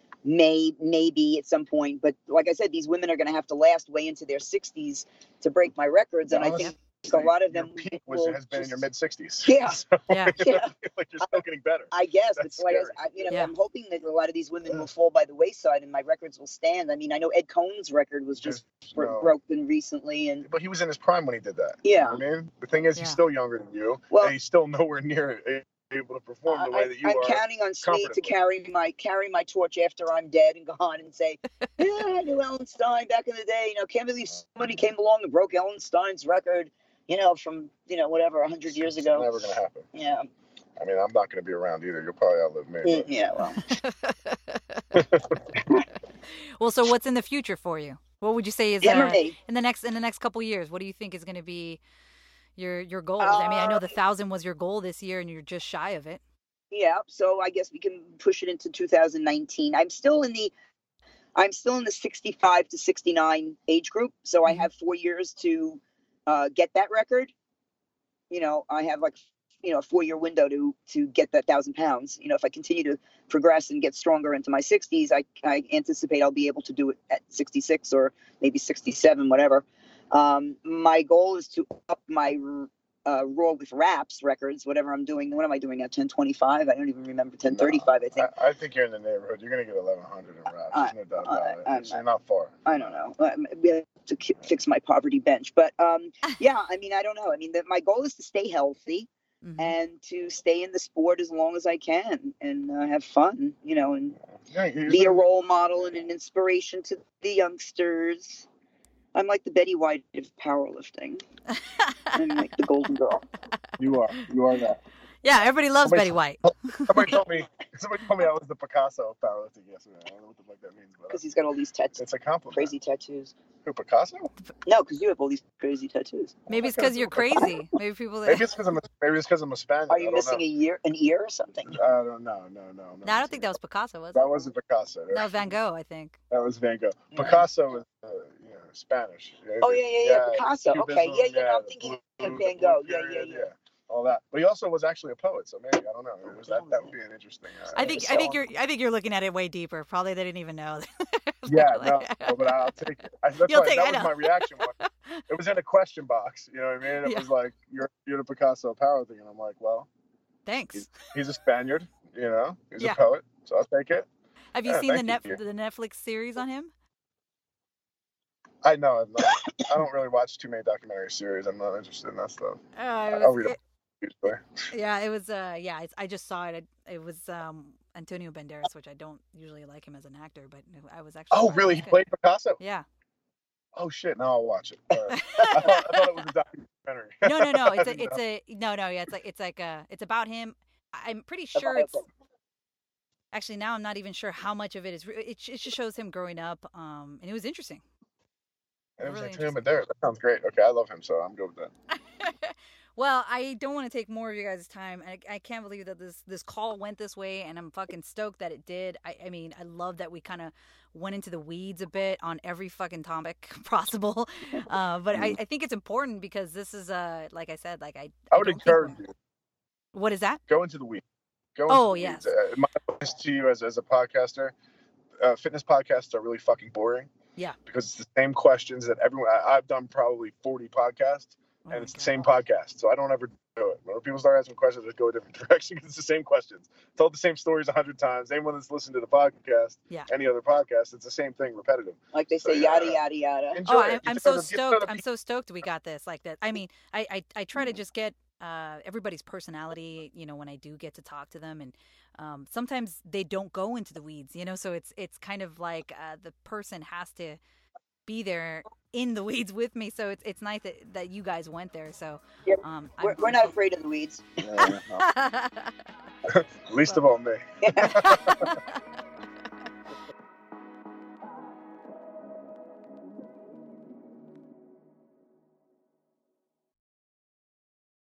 maybe at some point, but like I said, these women are going to have to last way into their 60s to break my records, and I think a lot of them peak has been in your mid 60s. Yeah. So, like you're still getting better. I guess it's like I'm hoping that a lot of these women will fall by the wayside and my records will stand. I know Ed Cohn's record was just broken recently, but he was in his prime when he did that. Yeah. You know what I mean, the thing is, he's still younger than you, and he's still nowhere near able to perform the way that you are. I'm counting on Sneed to carry my torch after I'm dead and gone and say, I knew Ellen Stein back in the day. Can't believe somebody came along and broke Ellen Stein's record. from, whatever, 100 years ago. It's never going to happen. Yeah. I mean, I'm not going to be around either. You'll probably outlive me. Yeah, well. Well, so what's in the future for you? What would you say is in the next couple of years? What do you think is going to be your goals? I mean, I know the 1,000 was your goal this year, and you're just shy of it. Yeah, so I guess we can push it into 2019. I'm still in the 65 to 69 age group, so I have 4 years to get that record. I have a 4-year window to get that 1,000 pounds. If I continue to progress and get stronger into my 60s, I anticipate I'll be able to do it at 66 or maybe 67, whatever. My goal is to up my Raw with Wraps records, whatever I'm doing. What am I doing at 10:25? I don't even remember. 10:35, I think. I think you're in the neighborhood. You're going to get 1,100 in Wraps. There's no doubt about it. You're not far. I don't know. We have to fix my poverty bench. But, yeah, I mean, I don't know. I mean, my goal is to stay healthy. Mm-hmm. And to stay in the sport as long as I can and have fun, and be a role model and an inspiration to the youngsters. I'm like the Betty White of powerlifting. I'm like the golden girl. You are that. Yeah, everybody loves Betty White. Somebody told me I was the Picasso of powerlifting yesterday. I don't know what the fuck that means. Because he's got all these tattoos. It's a compliment. Crazy tattoos. Who, Picasso? No, because you have all these crazy tattoos. Maybe it's because you're crazy. Maybe people. Maybe it's because I'm a Spaniard. Are you missing an ear or something? No. No, I don't think that was Picasso, was it? That wasn't Picasso. That was Van Gogh, I think. That was Van Gogh. Picasso was Spanish. Yeah, Picasso. Okay, yeah. I'm thinking of Van Gogh. Yeah. All that, but he also was actually a poet, so maybe I don't know. That would be an interesting. I think you're looking at it way deeper. Probably they didn't even know. No, but I'll take it. That was my reaction. It was in a question box. You know what I mean? It was like you're the Picasso of powerlifting, and I'm like, well, thanks. He's a Spaniard. He's a poet, so I'll take it. Have you seen the Netflix series on him? I know. I don't really watch too many documentary series. I'm not interested in that stuff. I'll read it. Yeah, it was. I just saw it. It was Antonio Banderas, which I don't usually like him as an actor, but I was actually. Oh, really? He played Picasso? Yeah. Oh shit! Now I'll watch it. Right. I thought it was a documentary. No. It's about him. I'm pretty sure it's. Actually, now I'm not even sure how much of it is. It just shows him growing up, and it was interesting. It was Antonio Banderas. That sounds great. Okay, I love him, so I'm good with that. Well, I don't want to take more of your guys' time. I can't believe that this call went this way, and I'm fucking stoked that it did. I mean, I love that we kind of went into the weeds a bit on every fucking topic possible. But I think it's important because this is, like I said, I would encourage you. What is that? Go into the weeds. Yes. My advice to you as a podcaster, fitness podcasts are really fucking boring. Yeah. Because it's the same questions that everyone. I've done probably 40 podcasts. And it's the same podcast, so I don't ever do it. When people start asking questions, I go a different direction because it's the same questions. Told the same stories 100 times. Anyone that's listened to the podcast, any other podcast, it's the same thing, repetitive. Like they say, yada, yada, yada. I'm so stoked. I'm so stoked we got this like that. I mean, I try to just get everybody's personality, when I do get to talk to them. And sometimes they don't go into the weeds, so it's kind of like the person has to be there in the weeds with me, so it's nice that you guys went there. So we're not afraid of the weeds. Least of all me.